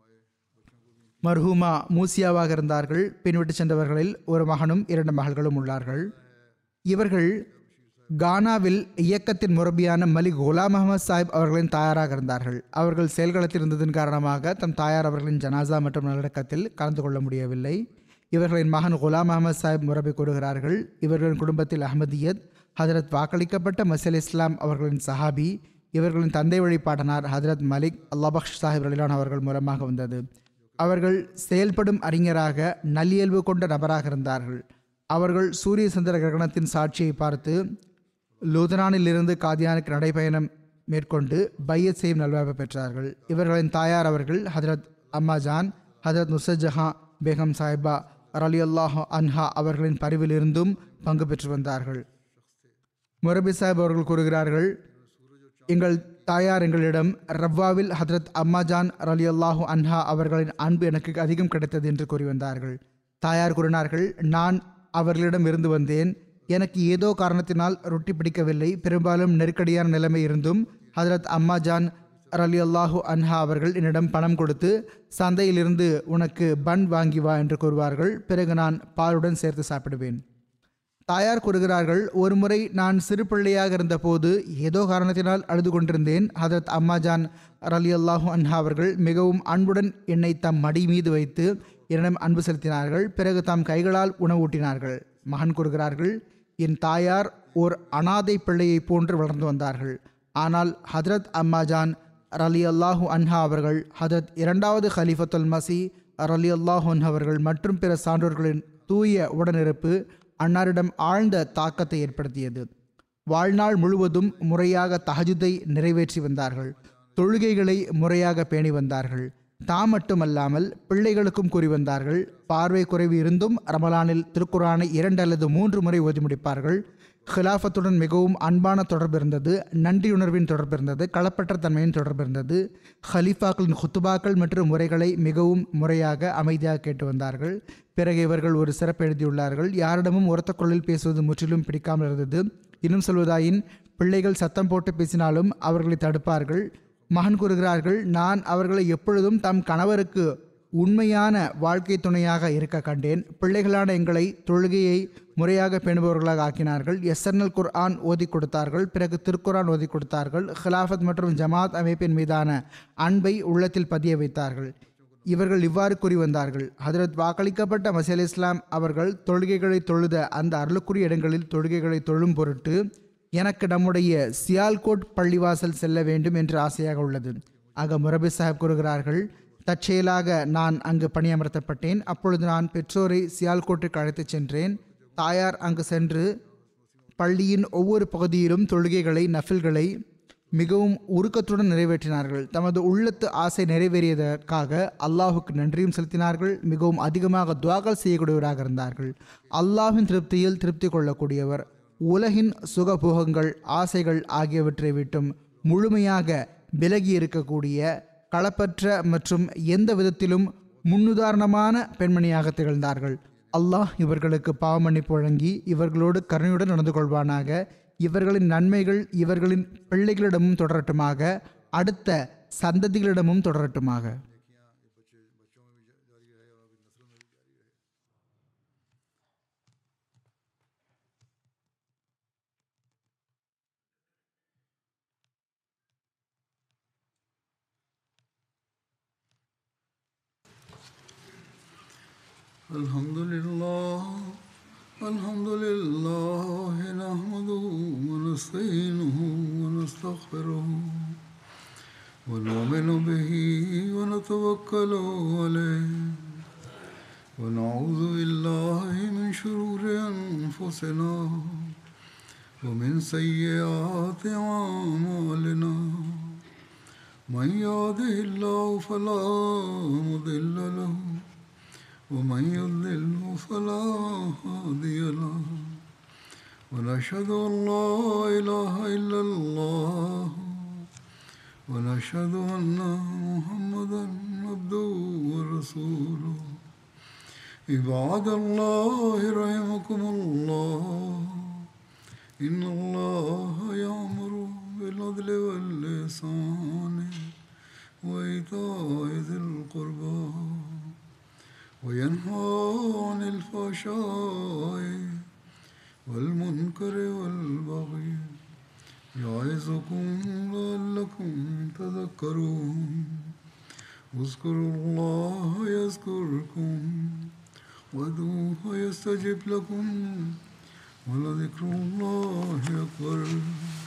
மர்ஹூமா மூசியாவாக இருந்தார்கள். பின்விட்டு சென்றவர்களில் ஒரு மகனும் 2 மகள்களும் உள்ளார்கள். இவர்கள் கானாவில் இயக்கத்தின் முரபியான மலிக் குலாம் அஹமத் சாஹிப் அவர்களின் தாயாராக இருந்தார்கள். அவர்கள் செயல்களத்தில் இருந்ததன் காரணமாக தம் தாயார் அவர்களின் ஜனாசா மற்றும் நல்லடக்கத்தில் கலந்து கொள்ள முடியவில்லை. இவர்களின் மகன் குலாம் அஹமத் சாஹிப் முரபி கூறுகிறார்கள், இவர்களின் குடும்பத்தில் அஹமதியத் ஹதரத் வாக்களிக்கப்பட்ட மசீல் இஸ்லாம் அவர்களின் சஹாபி. இவர்களின் தந்தை வழிபாட்டனார் ஹதரத் மலிக் அல்லாபக்ஷ் சாஹிப் ரலிலான் அவர்கள் மூலமாக வந்தது. அவர்கள் செயல்படும் அறிஞராக நல்லியல்பு கொண்ட நபராக இருந்தார்கள். அவர்கள் சூரிய சந்திர கிரகணத்தின் சாட்சியை பார்த்து லூதனானிலிருந்து காதியானுக்கு நடைபயணம் மேற்கொண்டு பையத் செய்யும் நல்வாய்ப்பு பெற்றார்கள். இவர்களின் தாயார் அவர்கள் ஹதரத் அம்மா ஜான் ஹதரத் நுசரத் ஜஹான் பேகம் சாஹிபா ரலியல்லாஹு அன்ஹா அவர்களின் பரிவிலிருந்தும் பங்கு பெற்று வந்தார்கள். முரபி சாஹிப் அவர்கள் கூறுகிறார்கள், எங்கள் தாயார் எங்களிடம் ரவ்வாவில் ஹதரத் அம்மா ஜான் ரலியல்லாஹு அன்ஹா அவர்களின் அன்பு எனக்கு அதிகம் கிடைத்தது என்று கூறி வந்தார்கள். தாயார் கூறினார்கள், நான் அவர்களிடம் இருந்து வந்தேன். எனக்கு ஏதோ காரணத்தினால் ரொட்டி பிடிக்கவில்லை. பெரும்பாலும் நெருக்கடியான நிலைமை இருந்தும் ஹதரத் அம்மா ஜான் ரலியல்லாஹு அன்ஹா அவர்கள் என்னிடம் பணம் கொடுத்து சந்தையிலிருந்து உனக்கு பன் வாங்கி வா என்று கூறுவார்கள். பிறகு நான் பாலுடன் சேர்த்து சாப்பிடுவேன். தாயார் கூறுகிறார்கள், ஒரு முறை நான் சிறு பிள்ளையாக இருந்தபோது ஏதோ காரணத்தினால் அழுது கொண்டிருந்தேன். ஹதரத் அம்மா ஜான் ரலியல்லாஹு அன்ஹா அவர்கள் மிகவும் அன்புடன் என்னை தம் மடி மீது வைத்து என்னிடம் அன்பு செலுத்தினார்கள். பிறகு தம் கைகளால் உணவூட்டினார்கள். மகன் கூறுகிறார்கள், என் தாயார் ஓர் அனாதை பிள்ளையை போன்று வளர்ந்து வந்தார்கள். ஆனால் ஹதரத் அம்மா ஜான் ரலியல்லாஹு அன்ஹா அவர்கள், ஹதரத் 2வது ஹலீஃபத்துல் மசி ரலியல்லாஹு அன்ஹா அவர்கள் மற்றும் பிற சான்றோர்களின் தூய உடனிருப்பு அன்னாரிடம் ஆழ்ந்த தாக்கத்தை ஏற்படுத்தியது. வாழ்நாள் முழுவதும் முறையாக தஹஜுதை நிறைவேற்றி வந்தார்கள். தொழுகைகளை முறையாக பேணி வந்தார்கள். தாம் மட்டுமல்லாமல் பிள்ளைகளுக்கும் கூறி வந்தார்கள். பார்வை குறைவு இருந்தும் ரமலானில் திருக்குரானை 2 அல்லது 3 முறை ஓதி முடிப்பார்கள். ஹிலாஃபத்துடன் மிகவும் அன்பான தொடர்பு இருந்தது. நன்றியுணர்வின் தொடர்பு இருந்தது. களப்பற்ற தன்மையின் தொடர்பு இருந்தது. ஹலீஃபாக்களின் ஹுத்துபாக்கள் மற்றும் முறைகளை மிகவும் முறையாக அமைதியாக கேட்டு வந்தார்கள். பிறகு இவர்கள் ஒரு சிறப்பு எழுதியுள்ளார்கள், யாரிடமும் உரத்த குரலில் பேசுவது முற்றிலும் பிடிக்காமல் இருந்தது. இன்னும் சொல்வதாயின் பிள்ளைகள் சத்தம் போட்டு பேசினாலும் அவர்களை தடுப்பார்கள். மகன் கூறுகிறார்கள், நான் அவர்களை எப்பொழுதும் தம் கணவருக்கு உண்மையான வாழ்க்கை துணையாக இருக்க கண்டேன். பிள்ளைகளான எங்களை தொழுகையை முறையாக பேணுபவர்களாக ஆக்கினார்கள். எஸ்என்எல் குர்ஆன் ஓதி கொடுத்தார்கள். பிறகு திருக்குரான் ஓதி கொடுத்தார்கள். ஹிலாஃபத் மற்றும் ஜமாத் அமைப்பின் மீதான அன்பை உள்ளத்தில் பதிய வைத்தார்கள். இவர்கள் இவ்வாறு கூறி வந்தார்கள், ஹதரத் வாக்களிக்கப்பட்ட மசீல் இஸ்லாம் அவர்கள் தொழுகைகளை தொழுத அந்த அருளுக்குரிய இடங்களில் தொழுகைகளை தொழும் பொருட்டு எனக்கு நம்முடைய சியால்கோட் பள்ளிவாசல் செல்ல வேண்டும் என்று ஆசையாக உள்ளது. ஆக முரபி சாஹிப் கூறுகிறார்கள், தற்செயலாக நான் அங்கு பணியமர்த்தப்பட்டேன். அப்பொழுது நான் பெற்றோரை சியால்கோட்டுக்கு அழைத்துச் சென்றேன். தாயார் அங்கு சென்று பள்ளியின் ஒவ்வொரு பகுதியிலும் தொழுகைகளை நஃபில்களை மிகவும் உருக்கத்துடன் நிறைவேற்றினார்கள். தமது உள்ளத்து ஆசை நிறைவேறியதற்காக அல்லாஹுக்கு நன்றியும் செலுத்தினார்கள். மிகவும் அதிகமாக துவாக்கள் செய்யக்கூடியவராக இருந்தார்கள். அல்லாஹின் திருப்தியில் திருப்தி கொள்ளக்கூடியவர். உலகின் சுகபோகங்கள் ஆசைகள் ஆகியவற்றை விட்டும் முழுமையாக விலகி இருக்கக்கூடிய களப்பற்ற மற்றும் எந்த விதத்திலும் முன்னுதாரணமான பெண்மணியாக திகழ்ந்தார்கள். அல்லாஹ் இவர்களுக்கு பாவமன்னிப்பு வழங்கி இவர்களோடு கருணையுடன் நடந்து கொள்வானாக. இவர்களின் நன்மைகள் இவர்களின் பிள்ளைகளிடமும் தொடரட்டுமாக, அடுத்த சந்ததிகளிடமும் தொடரட்டுமாக. Alhamdulillah nahmaduhu wa nasta'inuhu wa nastaghfiruhu wa nu'minu bihi wa natawakkalu alayhi wa na'udhu billahi min shururi anfusina wa min sayyiati a'malina. Man yahdihillahu fala mudilla lahu ومن يضلل فلا هادي له ونشهد أن لا إله إلا الله ونشهد أن محمدا عبده ورسوله ورسوله عباد الله رحمكم الله إن الله يأمر بالعدل والإحسان وإيتاء ذي القربى وينهى عن الفحشاء والمنكر والبغي يعظكم لعلكم تذكرون اذكروا الله يذكركم وادعوه يستجب لكم ولذكر الله أكبر